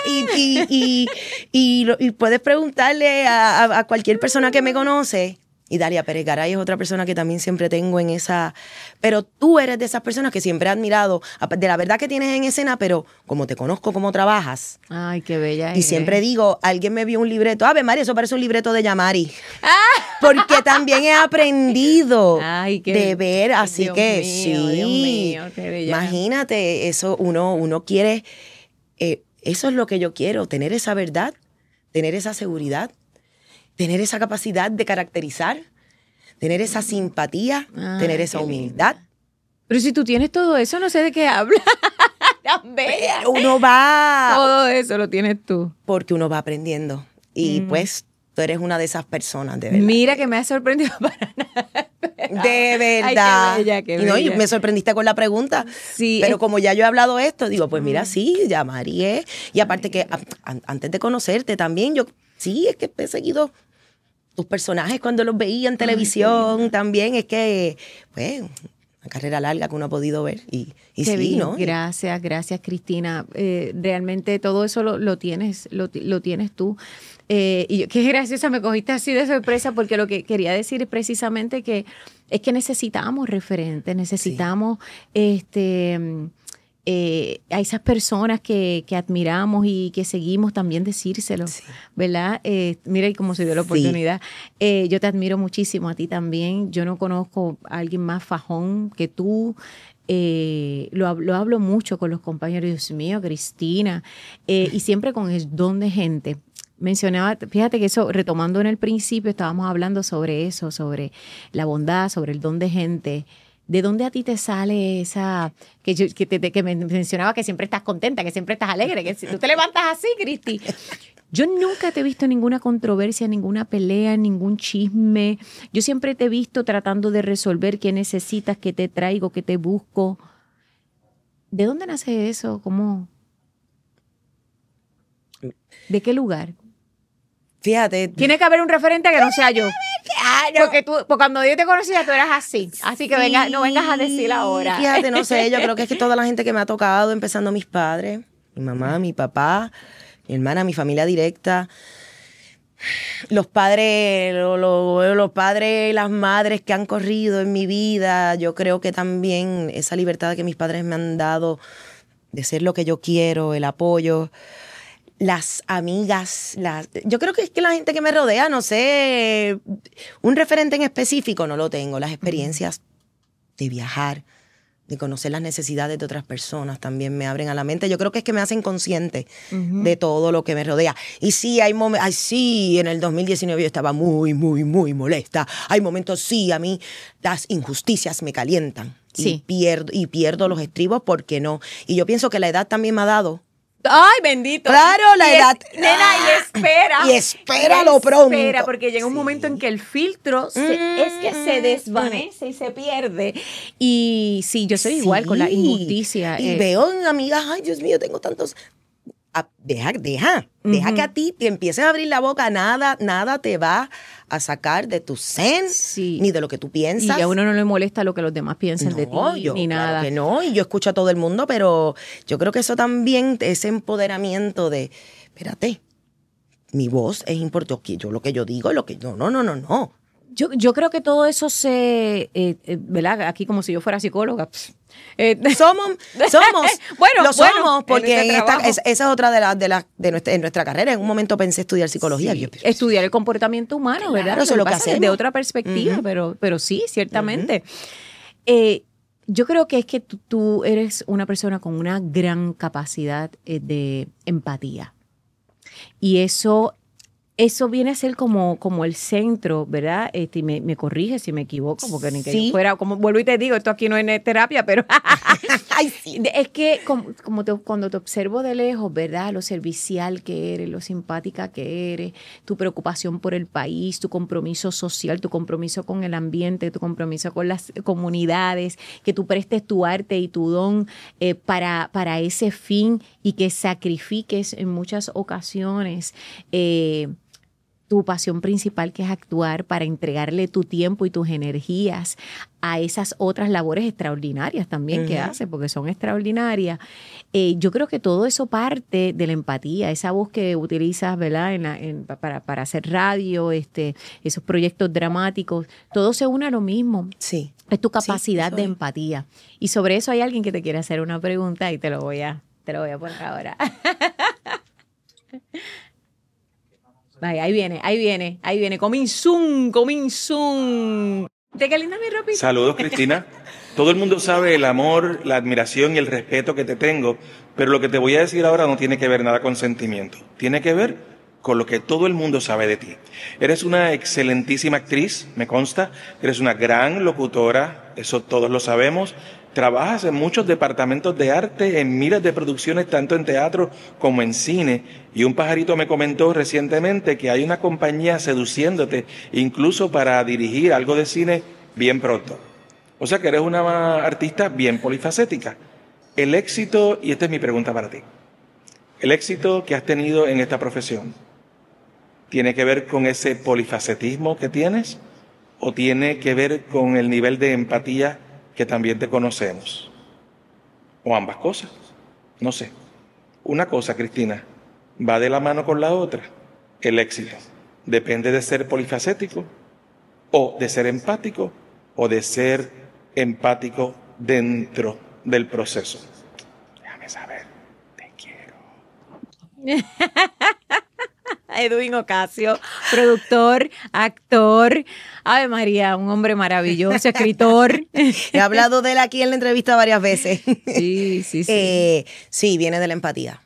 y puedes preguntarle a cualquier persona que me conoce. Y Dalia Pérez Garay es otra persona que también siempre tengo en esa... Pero tú eres de esas personas que siempre he admirado, de la verdad que tienes en escena, pero como te conozco, cómo trabajas. Ay, qué bella. Y siempre digo, alguien me vio un libreto. Ave María, eso parece un libreto de Yamari. Porque también he aprendido de ver, así Dios que mío, sí. Dios mío, qué bella. Imagínate, eso uno quiere... eso es lo que yo quiero, tener esa verdad, tener esa seguridad, tener esa capacidad de caracterizar, tener esa simpatía, tener esa humildad. Pero si tú tienes todo eso, no sé de qué hablas. Tan bella. Pero uno va... Todo eso lo tienes tú. Porque uno va aprendiendo. Y pues tú eres una de esas personas, de verdad. Mira que me has sorprendido para nada. De verdad. Ay, qué bella, qué Y no, y bella. me sorprendiste con la pregunta. Sí, pero como ya yo he hablado esto, digo, pues mira, sí, ya María. Y aparte que antes de conocerte también, sí, es que he seguido tus personajes cuando los veía en televisión también. Es que, pues, una carrera larga que uno ha podido ver. Y qué sí, bien. ¿no? Gracias, Cristina. Realmente todo eso lo tienes tú. Y qué graciosa, me cogiste así de sorpresa, porque lo que quería decir es precisamente que es que necesitamos referentes, necesitamos a esas personas que admiramos y que seguimos también decírselo, ¿verdad? Mira, y cómo se dio la oportunidad. Yo te admiro muchísimo, a ti también. Yo no conozco a alguien más fajón que tú. Lo hablo mucho con los compañeros. Dios mío, Cristina. Y siempre con el don de gente. Mencionaba, fíjate que eso, retomando en el principio, estábamos hablando sobre eso, sobre la bondad, sobre el don de gente. ¿De dónde a ti te sale esa, que me mencionaba que siempre estás contenta, que siempre estás alegre, que si tú te levantas así, Cristi? Yo nunca te he visto en ninguna controversia, ninguna pelea, ningún chisme. Yo siempre te he visto tratando de resolver qué necesitas, qué te traigo, qué te busco. ¿De dónde nace eso? ¿Cómo? ¿De qué lugar? Fíjate. Tiene que haber un referente que no sea yo. Porque cuando yo te conocía, tú eras así. Así que no vengas a decir ahora. Fíjate, no sé, yo creo que es que toda la gente que me ha tocado, empezando mis padres, mi mamá, mi papá, mi hermana, mi familia directa, los padres, los padres y las madres que han corrido en mi vida, yo creo que también esa libertad que mis padres me han dado de ser lo que yo quiero, el apoyo. Las amigas, yo creo que es que la gente que me rodea, no sé, un referente en específico no lo tengo. Las experiencias de viajar, de conocer las necesidades de otras personas también me abren a la mente. Yo creo que es que me hacen consciente de todo lo que me rodea. Y sí, hay momentos, sí, en el 2019 yo estaba muy, muy, muy molesta. Hay momentos, sí, a mí las injusticias me calientan. Sí. Y pierdo los estribos porque no. Y yo pienso que la edad también me ha dado Ay, bendito. Claro, la edad. Nena, y espera. Y espéralo pronto. Espera, porque llega un momento en que el filtro es que se desvanece y se pierde. Y sí, yo soy igual con la injusticia. Y veo en amigas, ay, Dios mío, tengo tantos. Deja que a ti te empieces a abrir la boca, nada te va a sacar de tu zen, ni de lo que tú piensas. Y a uno no le molesta lo que los demás piensen de ti, ni nada. Claro que no, y yo escucho a todo el mundo, pero yo creo que eso también, ese empoderamiento de, espérate, mi voz es importante, yo lo que yo digo, lo que no. Yo creo que todo eso ¿verdad? Aquí como si yo fuera psicóloga. Somos, bueno, lo somos, porque esa es otra de nuestra carrera. En un momento pensé estudiar psicología. Sí, estudiar el comportamiento humano, ¿verdad? Claro, eso es lo que hacemos. De otra perspectiva, pero sí, ciertamente. Yo creo que es que tú eres una persona con una gran capacidad de empatía. Y eso viene a ser como el centro, ¿verdad? Y me corrige si me equivoco, porque ni que yo fuera, como vuelvo y te digo, esto aquí no es terapia, pero Ay, sí. Es que cuando te observo de lejos, ¿verdad? Lo servicial que eres, lo simpática que eres, tu preocupación por el país, tu compromiso social, tu compromiso con el ambiente, tu compromiso con las comunidades, que tú prestes tu arte y tu don para ese fin y que sacrifiques en muchas ocasiones tu pasión principal, que es actuar, para entregarle tu tiempo y tus energías a esas otras labores extraordinarias también que hace, porque son extraordinarias. Yo creo que todo eso parte de la empatía, esa voz que utilizas, ¿verdad? Para hacer radio, esos proyectos dramáticos, todo se une a lo mismo. Sí. Es tu capacidad de empatía. Y sobre eso hay alguien que te quiere hacer una pregunta y te lo voy a poner ahora. Ahí viene. Coming soon. ¿Qué linda mi ropita? Saludos, Cristina. Todo el mundo sabe el amor, la admiración y el respeto que te tengo, pero lo que te voy a decir ahora no tiene que ver nada con sentimiento. Tiene que ver con lo que todo el mundo sabe de ti. Eres una excelentísima actriz, me consta. Eres una gran locutora, eso todos lo sabemos. Trabajas en muchos departamentos de arte, en miles de producciones, tanto en teatro como en cine. Y un pajarito me comentó recientemente que hay una compañía seduciéndote, incluso para dirigir algo de cine bien pronto. O sea que eres una artista bien polifacética. El éxito, y esta es mi pregunta para ti, el éxito que has tenido en esta profesión, ¿tiene que ver con ese polifacetismo que tienes? ¿O tiene que ver con el nivel de empatía que también te conocemos? ¿O ambas cosas? No sé. Una cosa, Cristina, va de la mano con la otra. El éxito depende de ser polifacético, o de ser empático, o de ser empático dentro del proceso. Déjame saber, te quiero. Edwin Ocasio, productor, actor, Ave María, un hombre maravilloso, escritor. He hablado de él aquí en la entrevista varias veces. Sí. Sí, viene de la empatía.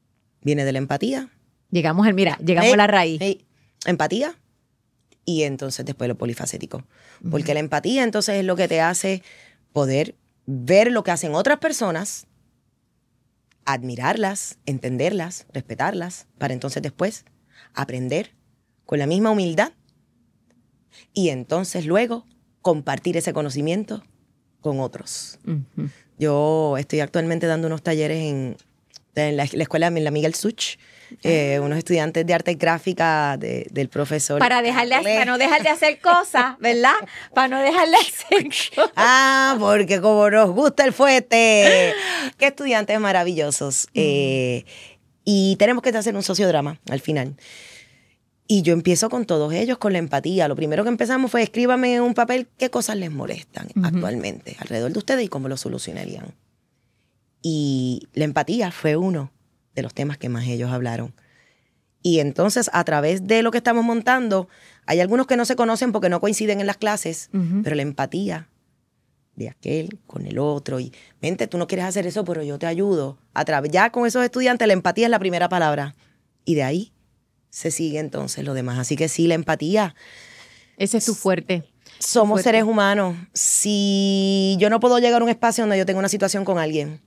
Llegamos a la raíz. Empatía y entonces después lo polifacético. Porque la empatía entonces es lo que te hace poder ver lo que hacen otras personas, admirarlas, entenderlas, respetarlas, para entonces después aprender con la misma humildad y entonces luego compartir ese conocimiento con otros. Yo estoy actualmente dando unos talleres en la escuela de la Miguel Such, unos estudiantes de arte gráfica del profesor. Para no dejar de hacer cosas, ¿verdad? Para no dejar de hacer cosas. Porque como nos gusta el fuete. Qué estudiantes maravillosos. Y tenemos que hacer un sociodrama al final. Y yo empiezo con todos ellos, con la empatía. Lo primero que empezamos fue, escríbame en un papel qué cosas les molestan actualmente alrededor de ustedes y cómo lo solucionarían. Y la empatía fue uno de los temas que más ellos hablaron. Y entonces, a través de lo que estamos montando, hay algunos que no se conocen porque no coinciden en las clases, pero la empatía de aquel con el otro. Y, vente, tú no quieres hacer eso, pero yo te ayudo. Ya con esos estudiantes, la empatía es la primera palabra. Y de ahí se sigue entonces lo demás. Así que sí, la empatía. Ese es tu fuerte. Somos seres humanos. Si yo no puedo llegar a un espacio donde yo tengo una situación con alguien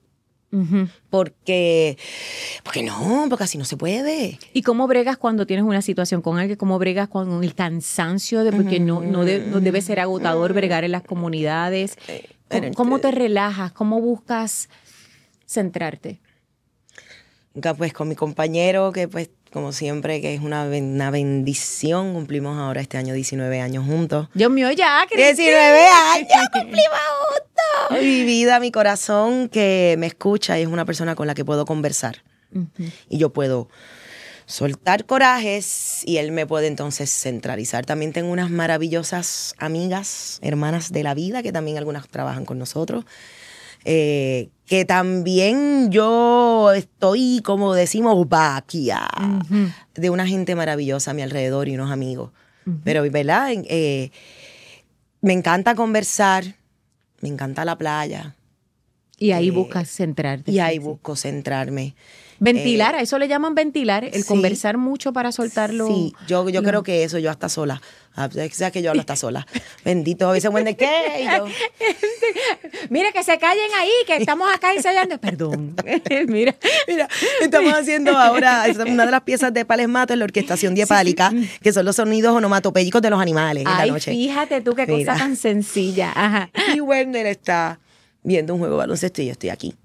Porque no, porque así no se puede. ¿Y cómo bregas cuando tienes una situación con alguien? ¿Cómo bregas con el cansancio? Porque no debe ser agotador bregar en las comunidades. ¿Cómo te relajas? ¿Cómo buscas centrarte? Pues con mi compañero, que pues como siempre, que es una bendición. Cumplimos ahora este año 19 años juntos. Dios mío, ya, Cristi. 19 años cumplimos juntos. Mi vida, mi corazón, que me escucha y es una persona con la que puedo conversar. Y yo puedo soltar corajes y él me puede entonces centralizar. También tengo unas maravillosas amigas, hermanas de la vida, que también algunas trabajan con nosotros. Que también yo estoy, como decimos, vaquia de una gente maravillosa a mi alrededor y unos amigos. Pero, ¿verdad? Me encanta conversar, me encanta la playa. Y ahí buscas centrarte. Y ahí busco centrarme. Ventilar, a eso le llaman ventilar, el sí, conversar mucho para soltarlo. Sí, yo creo que eso, yo hasta sola. O sea, que yo hablo hasta sola. Bendito, a veces, bueno, ¿de qué? Y yo, mira, que se callen ahí, que estamos acá ensayando. Perdón. Mira, estamos haciendo ahora una de las piezas de Pales Mato en la orquestación diepálica, que son los sonidos onomatopéyicos de los animales en la noche. Fíjate tú qué cosa tan sencilla. Ajá. Y Werner está viendo un juego de baloncesto y yo estoy aquí.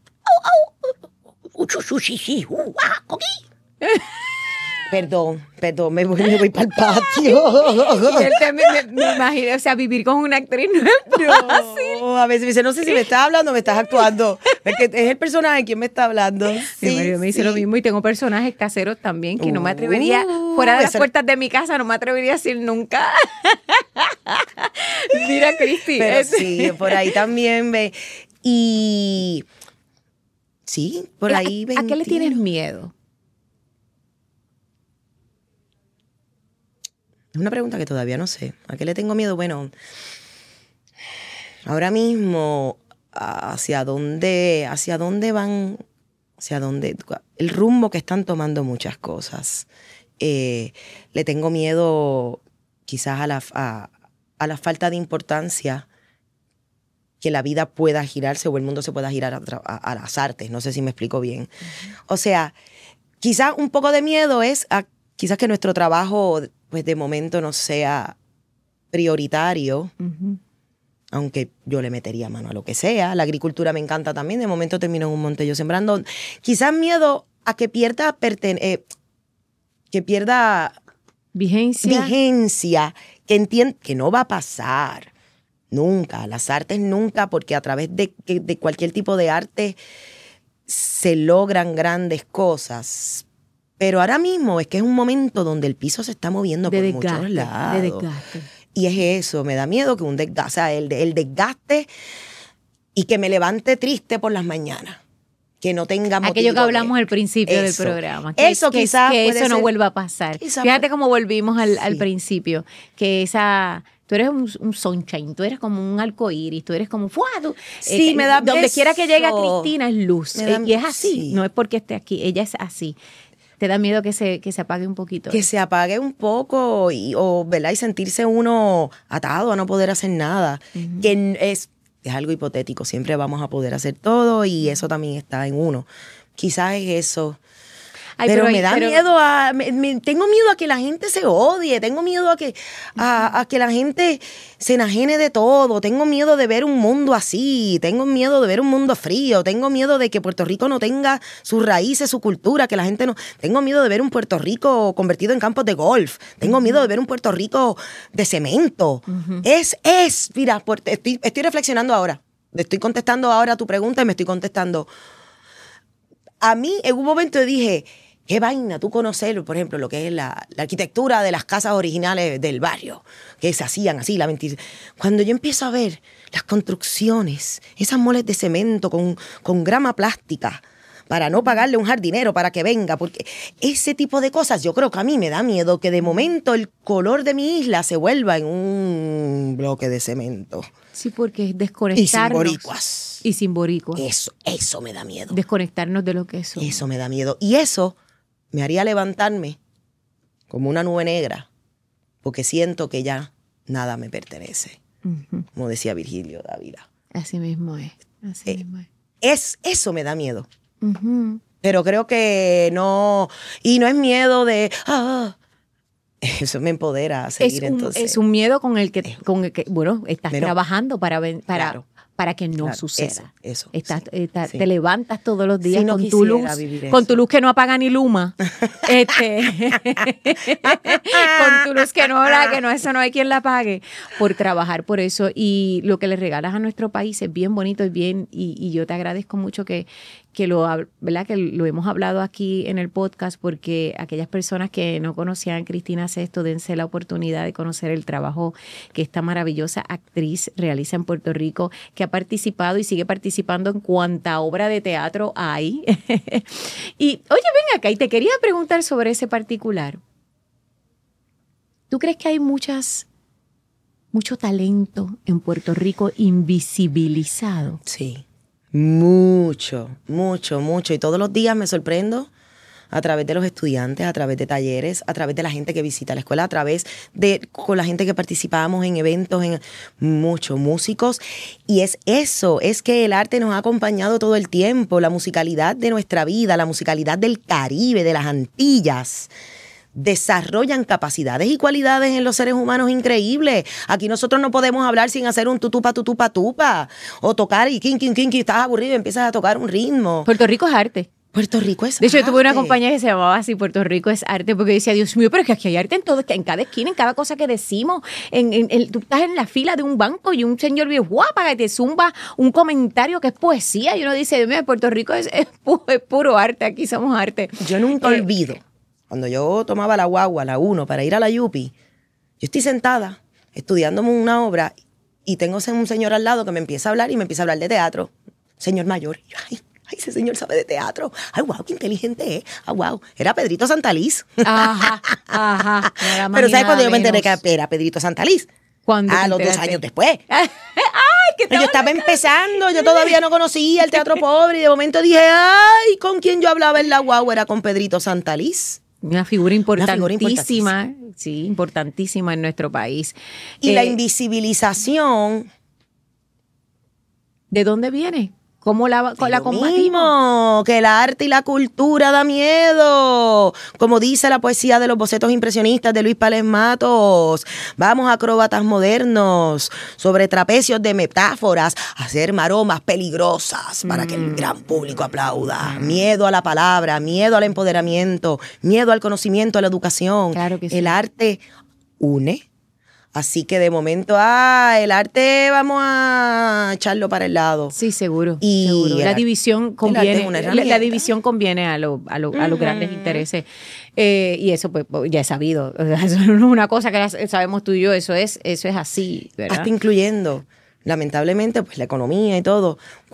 Perdón, me voy para el patio. Y él me imagino, o sea, vivir con una actriz no es fácil. A veces me dice, no sé si me estás hablando o me estás actuando. Porque es el personaje quien me está hablando. Mi marido me dice lo mismo y tengo personajes caseros también que no me atrevería, fuera de las puertas de mi casa, no me atrevería a decir nunca. Mira, Cristi. Pero sí, por ahí también ve. Y sí, por ahí ¿A qué le tienes miedo? Es una pregunta que todavía no sé. ¿A qué le tengo miedo? Bueno, ahora mismo, hacia dónde el rumbo que están tomando muchas cosas. Le tengo miedo quizás a la falta de importancia que la vida pueda girarse o el mundo se pueda girar a las artes. No sé si me explico bien. O sea, quizás un poco de miedo es quizás que nuestro trabajo, pues de momento no sea prioritario, aunque yo le metería mano a lo que sea. La agricultura me encanta también. De momento termino en un monte yo sembrando. Quizás miedo a que pierda vigencia, que no va a pasar. Nunca, las artes nunca, porque a través de cualquier tipo de arte se logran grandes cosas. Pero ahora mismo es que es un momento donde el piso se está moviendo por muchos lados. De desgaste. Y es eso, me da miedo que un desgaste, o sea, el desgaste y que me levante triste por las mañanas. Que no tenga motivo. Aquello que hablamos al principio del programa. Eso quizás que puede eso no ser, vuelva a pasar. Fíjate cómo volvimos al principio. Que tú eres un sunshine, tú eres como un arcoíris, tú eres como ¡fuado! Sí, me da donde eso. quiera que llegue Cristina es luz. Y es así, sí. no es porque esté aquí, ella es así. ¿Te da miedo que se apague un poquito? Que se apague un poco ¿verdad? Y sentirse uno atado a no poder hacer nada. Que es algo hipotético, siempre vamos a poder hacer todo y eso también está en uno. Quizás es eso. Ay, pero me da miedo tengo miedo a que la gente se odie, tengo miedo a que la gente se enajene de todo, tengo miedo de ver un mundo así, tengo miedo de ver un mundo frío, tengo miedo de que Puerto Rico no tenga sus raíces, su cultura, que la gente no... Tengo miedo de ver un Puerto Rico convertido en campos de golf, tengo miedo de ver un Puerto Rico de cemento. Mira, estoy reflexionando ahora, estoy contestando ahora a tu pregunta y me estoy contestando. A mí en un momento dije... Qué vaina tú conocer, por ejemplo, lo que es la arquitectura de las casas originales del barrio, que se hacían así, Cuando yo empiezo a ver las construcciones, esas moles de cemento con grama plástica, para no pagarle un jardinero para que venga, porque ese tipo de cosas yo creo que a mí me da miedo que de momento el color de mi isla se vuelva en un bloque de cemento. Sí, porque es desconectarnos. Y sin boricuas. Y sin boricuas. Eso me da miedo. Desconectarnos de lo que es. Eso me da miedo. Y eso me haría levantarme como una nube negra, porque siento que ya nada me pertenece, como decía Virgilio Dávila. Así mismo es, Eso me da miedo. Pero creo que no, y no es miedo de, eso me empodera a seguir entonces. Es un miedo con el que bueno, estás Menos, trabajando claro, para que no claro, suceda. Eso, sí. Sí. Te levantas todos los días Si no con tu luz, con tu luz que no apaga ni luma. Con tu luz que no, eso no hay quien la apague, por trabajar por eso. Y lo que le regalas a nuestro país es bien bonito y yo te agradezco mucho que ¿verdad? Que lo hemos hablado aquí en el podcast, porque aquellas personas que no conocían a Cristina Sesto, dense la oportunidad de conocer el trabajo que esta maravillosa actriz realiza en Puerto Rico, que ha participado y sigue participando en cuanta obra de teatro hay. Y oye, ven acá, y te quería preguntar sobre ese particular. ¿Tú crees que hay mucho talento en Puerto Rico invisibilizado? Sí. Mucho. Y todos los días me sorprendo a través de los estudiantes, a través de talleres, a través de la gente que visita la escuela, a través de con la gente que participamos en eventos, en muchos músicos. Y es eso, es que el arte nos ha acompañado todo el tiempo, la musicalidad de nuestra vida, la musicalidad del Caribe, de las Antillas. Desarrollan capacidades y cualidades en los seres humanos increíbles. Aquí nosotros no podemos hablar sin hacer un tutupa, o tocar y kin, estás aburrido y empiezas a tocar un ritmo. Puerto Rico es arte. Puerto Rico es arte. De hecho, yo tuve una compañía que se llamaba así, Puerto Rico es arte, porque decía, Dios mío, pero es que aquí hay arte en todo, en cada esquina, en cada cosa que decimos. Tú estás en la fila de un banco y un señor bien guapa que te zumba un comentario que es poesía y uno dice, Dios mío, Puerto Rico es puro arte, aquí somos arte. Yo nunca olvido. Cuando yo tomaba la guagua, la 1, para ir a la Yupi, yo estoy sentada estudiándome una obra y tengo un señor al lado que me empieza a hablar y me empieza a hablar de teatro. Señor mayor. Y yo, ay, ese señor sabe de teatro. Ay, wow, qué inteligente es. Ah, wow. Era Pedrito Santaliz. Ajá. Pero ¿sabes cuando yo me enteré que era Pedrito Santaliz? A los 2 años después. ¡Ay, qué yo estaba empezando, yo todavía no conocía el teatro pobre y de momento dije, ay, ¿con quién yo hablaba en la guagua? Era con Pedrito Santaliz. Una figura importantísima, sí, importantísima en nuestro país. Y la invisibilización. ¿De dónde viene? ¿Cómo la combatimos? Mismo, que el arte y la cultura da miedo. Como dice la poesía de los bocetos impresionistas de Luis Pález Matos. Vamos, acróbatas modernos, sobre trapecios de metáforas, a hacer maromas peligrosas para que el gran público aplauda. Miedo a la palabra, miedo al empoderamiento, miedo al conocimiento, a la educación. Claro que sí. El arte une. Así que de momento, el arte vamos a echarlo para el lado. Sí, seguro. Y la división conviene. La división conviene a los grandes intereses. Y eso pues ya es sabido. Eso no es una cosa que sabemos tú y yo, eso es así, ¿verdad? Hasta incluyendo, lamentablemente, pues la economía y todo.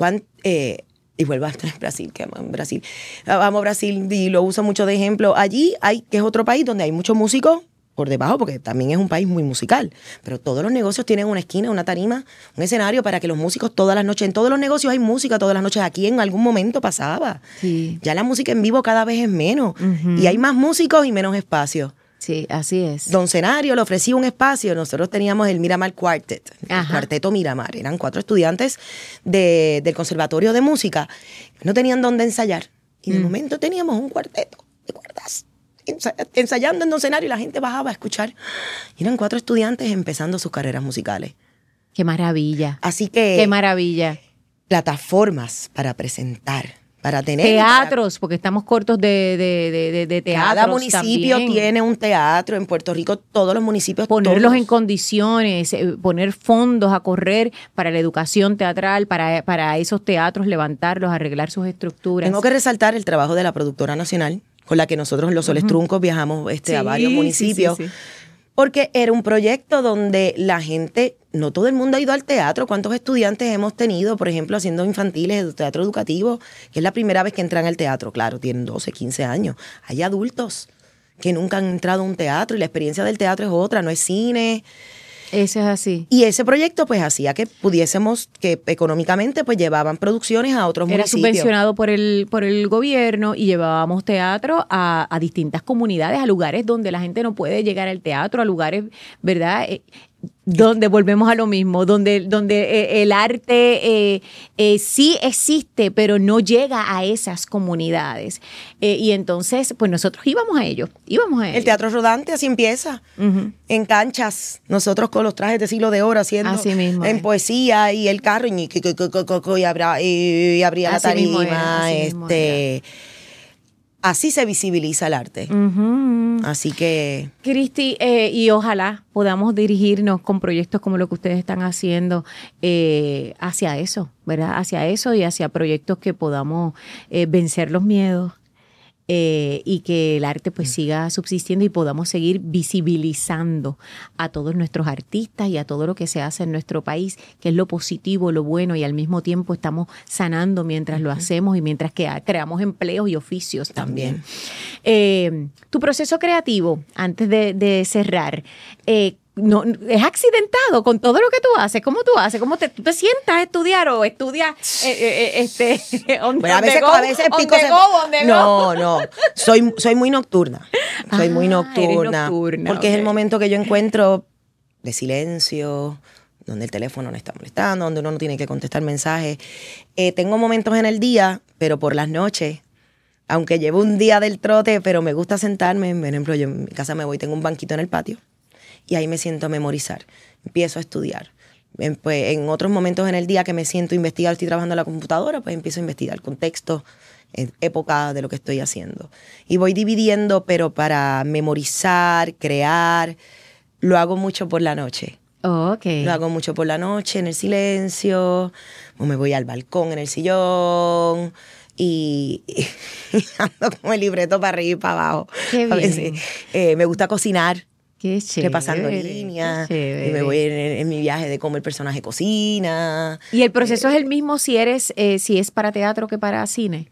Y vuelvo a estar en Brasil, que amo en Brasil. Vamos a Brasil y lo uso mucho de ejemplo. Allí que es otro país donde hay muchos músicos por debajo, porque también es un país muy musical, pero todos los negocios tienen una esquina, una tarima, un escenario para que los músicos todas las noches, en todos los negocios hay música todas las noches, aquí en algún momento pasaba. Sí. Ya la música en vivo cada vez es menos, y hay más músicos y menos espacio. Sí, así es. Don Cenario le ofrecía un espacio, nosotros teníamos el Miramar Quartet, Ajá. el Cuarteto Miramar, eran 4 estudiantes del Conservatorio de Música, no tenían dónde ensayar, y de momento teníamos un cuarteto de cuerdas, ensayando en Don Cenario y la gente bajaba a escuchar. Y eran 4 estudiantes empezando sus carreras musicales. ¡Qué maravilla! Así que... ¡Qué maravilla! Plataformas para presentar, para tener... Teatros, porque estamos cortos de teatros. Cada municipio también. tiene un teatro. En Puerto Rico todos los municipios... Ponerlos todos. en condiciones, poner fondos a correr para la educación teatral, para esos teatros, levantarlos, arreglar sus estructuras. Tengo que resaltar el trabajo de la productora nacional, con la que nosotros los Soles Truncos viajamos a varios municipios. Sí. Porque era un proyecto donde la gente, no todo el mundo ha ido al teatro. ¿Cuántos estudiantes hemos tenido, por ejemplo, haciendo infantiles, teatro educativo, que es la primera vez que entran al teatro? Claro, tienen 12, 15 años. Hay adultos que nunca han entrado a un teatro y la experiencia del teatro es otra, no es cine. Eso es así. Y ese proyecto pues hacía que pudiésemos, que económicamente pues llevaban producciones a otros municipios. Era subvencionado por el gobierno y llevábamos teatro a distintas comunidades, a lugares donde la gente no puede llegar al teatro, a lugares, ¿verdad? donde volvemos a lo mismo, donde el arte sí existe, pero no llega a esas comunidades. Y entonces, pues nosotros íbamos a ello. El teatro rodante así empieza, en canchas, nosotros con los trajes de siglo de oro haciendo Así mismo en es. poesía y el carro y abría la Así mismo es, tarima, así mismo era. así se visibiliza el arte. Ujú. Así que Cristi, y ojalá podamos dirigirnos con proyectos como lo que ustedes están haciendo hacia eso, ¿verdad? Hacia eso y hacia proyectos que podamos vencer los miedos y que el arte pues siga subsistiendo y podamos seguir visibilizando a todos nuestros artistas y a todo lo que se hace en nuestro país, que es lo positivo, lo bueno, y al mismo tiempo estamos sanando mientras lo hacemos y mientras que creamos empleos y oficios también. Tu proceso creativo, antes de cerrar, no, es accidentado con todo lo que tú haces. ¿Cómo tú haces? ¿Cómo tú te sientas a estudiar o estudias bueno, a veces pico No, soy muy nocturna. Soy muy nocturna. Porque es el momento que yo encuentro de silencio, donde el teléfono no está molestando, donde uno no tiene que contestar mensajes. Tengo momentos en el día, pero por las noches, aunque llevo un día del trote, pero me gusta sentarme. Por ejemplo, yo en mi casa tengo un banquito en el patio y ahí me siento a memorizar. Empiezo a estudiar. Pues, en otros momentos en el día que me siento a investigar, estoy trabajando en la computadora, pues empiezo a investigar contextos, época de lo que estoy haciendo. Y voy dividiendo, pero para memorizar, crear, lo hago mucho por la noche. Okay. Lo hago mucho por la noche, en el silencio, o me voy al balcón en el sillón y ando con el libreto para arriba y para abajo. Qué bien. A veces, me gusta cocinar. Qué chévere. Repasando líneas, qué y me voy en mi viaje de cómo el personaje cocina. ¿Y el proceso es el mismo si es para teatro que para cine?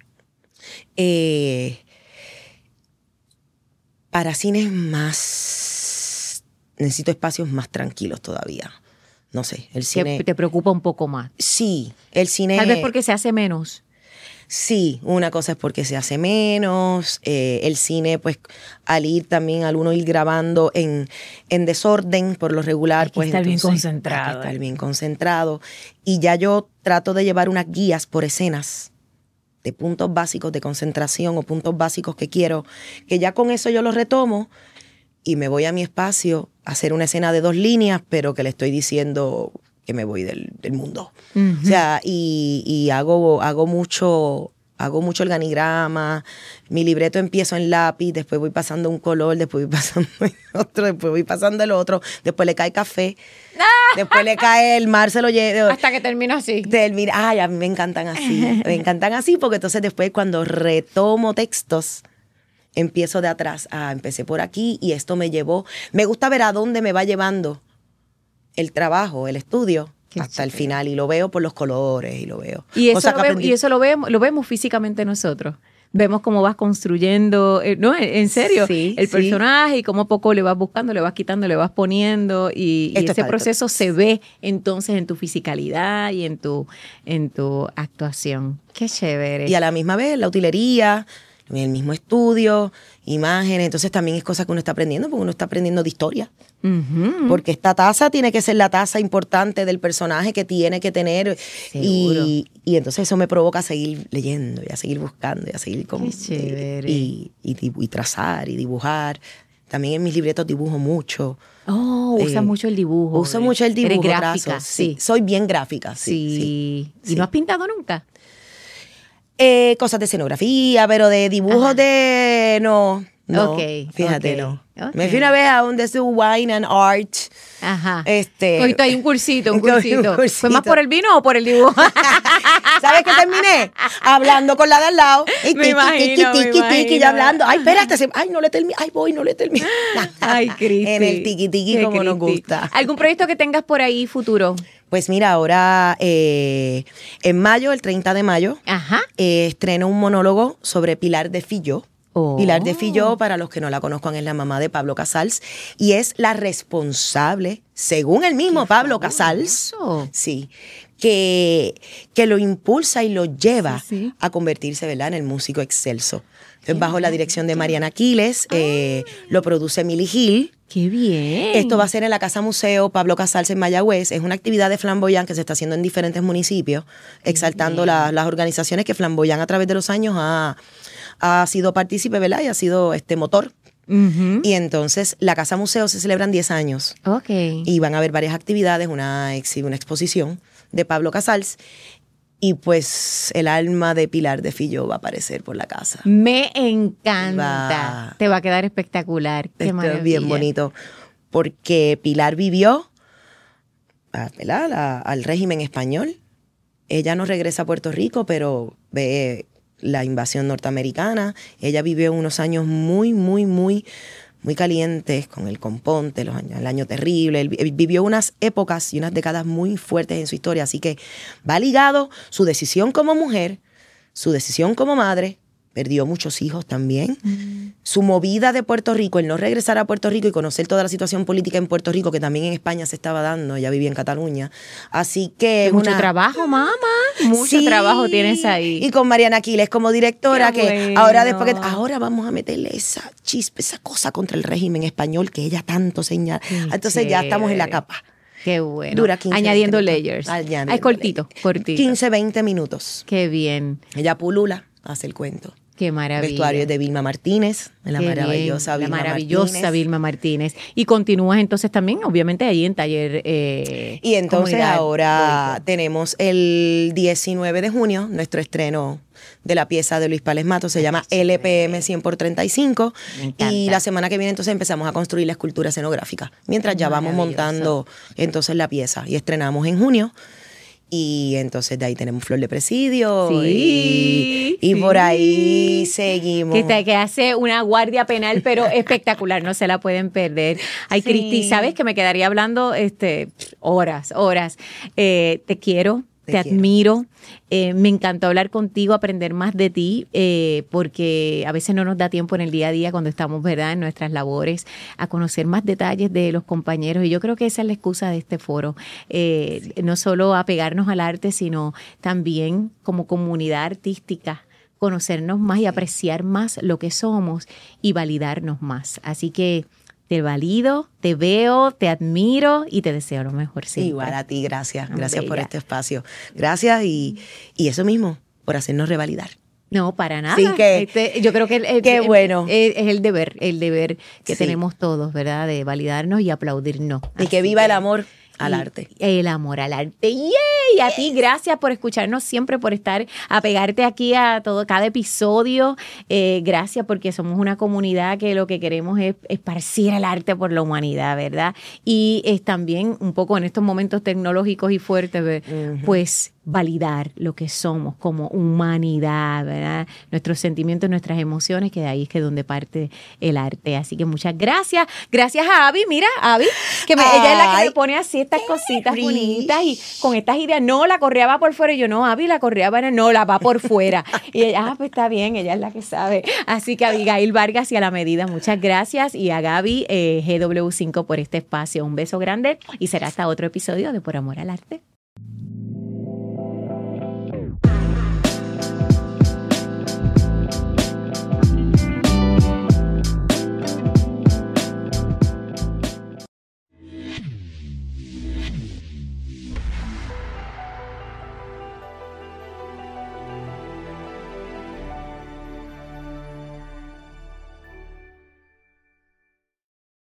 Para cine es más... Necesito espacios más tranquilos todavía. No sé, el cine... Que te preocupa un poco más. Sí, el cine... Tal vez porque se hace menos. Sí, una cosa es porque se hace menos, el cine, pues, al uno ir grabando en desorden, por lo regular, pues... Estar bien entonces, concentrado. Hay que estar bien concentrado. Y ya yo trato de llevar unas guías por escenas de puntos básicos de concentración o puntos básicos que quiero, que ya con eso yo los retomo y me voy a mi espacio a hacer una escena de 2 líneas, pero que le estoy diciendo que me voy del mundo. Uh-huh. O sea, y hago mucho organigrama. Mi libreto empiezo en lápiz, después voy pasando un color, después voy pasando el otro, después voy pasando el otro, después le cae café, después le cae el mar, se lo lleva. Hasta que termino así. Ay, a mí me encantan así. Me encantan así porque entonces después cuando retomo textos, empiezo de atrás. Empecé por aquí y esto me llevó. Me gusta ver a dónde me va llevando el trabajo, el estudio, hasta el final, y lo veo por los colores y lo veo. Y eso lo vemos físicamente nosotros. Vemos cómo vas construyendo, no, en serio, sí, el personaje y cómo poco le vas buscando, le vas quitando, le vas poniendo y ese proceso se ve entonces en tu fisicalidad y en tu actuación. Qué chévere. Y a la misma vez la utilería, en el mismo estudio, imágenes, entonces también es cosa que uno está aprendiendo, porque uno está aprendiendo de historia. Uh-huh. Porque esta taza tiene que ser la taza importante del personaje que tiene que tener. Y entonces eso me provoca a seguir leyendo y a seguir buscando y a seguir como... Qué chévere. Y trazar y dibujar. También en mis libretos dibujo mucho. Usas mucho el dibujo. Uso mucho el dibujo. Eres gráfica, trazo, sí. Soy bien gráfica. Sí. ¿Y no has pintado nunca? Cosas de escenografía, pero de dibujos no, fíjate, no. Okay. Me fui una vez a un de su Wine and Art. Ajá. Cogiste ahí un cursito. cursito. ¿Fue más por el vino o por el dibujo? ¿Sabes qué terminé? Hablando con la de al lado. Me imagino. Y yo hablando. Ay, espérate. No le terminé. No le terminé. Ay, Cristi. En el tiqui como nos gusta. ¿Algún proyecto que tengas por ahí futuro? Pues mira, ahora en mayo, el 30 de mayo, estreno un monólogo sobre Pilar de Filló. Pilar de Filló, para los que no la conozcan, es la mamá de Pablo Casals y es la responsable, según el mismo Pablo Casals, sí, que lo impulsa y lo lleva Sí. a convertirse, ¿verdad?, en el músico excelso. Entonces, bajo la dirección de Mariana Aquiles, lo produce Millie Hill. ¡Qué bien! Esto va a ser en la Casa Museo Pablo Casals en Mayagüez. Es una actividad de Flamboyant que se está haciendo en diferentes municipios, exaltando las organizaciones que Flamboyant a través de los años ha sido partícipe, ¿verdad? Y ha sido motor. Ujú. Y entonces la Casa Museo se celebran 10 años. Ok. Y van a haber varias actividades, una exposición de Pablo Casals. Y pues el alma de Pilar de Filló va a aparecer por la casa. Me encanta. Te va a quedar espectacular. Qué Esto es maravilla. bien bonito. Porque Pilar vivió, ¿verdad?, al régimen español. Ella no regresa a Puerto Rico, pero ve la invasión norteamericana. Ella vivió unos años muy, muy, muy, muy calientes con el componte, el año terrible. Él vivió unas épocas y unas décadas muy fuertes en su historia. Así que va ligado su decisión como mujer, su decisión como madre. Perdió muchos hijos también. Su movida de Puerto Rico, el no regresar a Puerto Rico y conocer toda la situación política en Puerto Rico, que también en España se estaba dando. Ella vivía en Cataluña. Así que... Mucho trabajo, mamá. Mucho Sí, trabajo tienes ahí. Y con Mariana Aquiles como directora, Qué que bueno. ahora vamos a meterle esa chispa, esa cosa contra el régimen español que ella tanto señala. Qué Entonces ya estamos en la chévere. capa. Qué bueno. Dura 15, Añadiendo 20 minutos. layers. Añadiendo Es cortito, cortito. 15, 20 minutos. Qué bien. Ella pulula, hace el cuento. Qué maravilla. Vestuario de Vilma Martínez, la Qué maravillosa bien, Vilma la maravillosa Martínez. Vilma Martínez. Y continúas entonces también, obviamente, ahí en taller. Y entonces Comunidad ahora Boico. tenemos el 19 de junio, nuestro estreno de la pieza de Luis Pález Mato, se llama LPM 100 por 35. Me encanta. Y la semana que viene entonces empezamos a construir la escultura escenográfica, mientras ya vamos Maravilloso. montando entonces la pieza. Y estrenamos en junio. Y entonces de ahí tenemos Flor de Presidio. Sí, y sí. por ahí seguimos. Que hace una guardia penal, pero espectacular, no se la pueden perder. Ay, Sí. Cristi, sabes que me quedaría hablando horas. Te quiero. Te Te quiero. admiro, me encantó hablar contigo, aprender más de ti, porque a veces no nos da tiempo en el día a día cuando estamos, ¿verdad?, en nuestras labores, a conocer más detalles de los compañeros. Y yo creo que esa es la excusa de este foro, no solo apegarnos al arte, sino también como comunidad artística, conocernos más y apreciar más lo que somos y validarnos más. Así que te valido, te veo, te admiro y te deseo lo mejor siempre. Igual a ti, gracias. Gracias por Bella. este espacio. Gracias y eso mismo, por hacernos revalidar. No, para nada. Sí que- yo creo que qué bueno. es el deber que Sí. tenemos todos, ¿verdad? De validarnos y aplaudirnos. Y que Así viva el amor al arte. El amor al arte. ¡Yay! A ti, gracias por escucharnos siempre, por apegarte aquí a cada episodio. Gracias porque somos una comunidad que lo que queremos es esparcir el arte por la humanidad, ¿verdad? Y es también un poco en estos momentos tecnológicos y fuertes, pues validar lo que somos como humanidad, ¿verdad? Nuestros sentimientos, nuestras emociones, que de ahí es que donde parte el arte. Así que muchas gracias. Gracias a Abby, mira, Abby, ella es la que Ay, me pone así estas cositas Rich. bonitas y con estas ideas. No, la correa va por fuera. Y yo, no, Abby, la correa no, la va por fuera. Y ella, pues está bien, ella es la que sabe. Así que Abigail Vargas y a la medida, muchas gracias. Y a Gaby GW5 por este espacio. Un beso grande y será hasta otro episodio de Por Amor al Arte.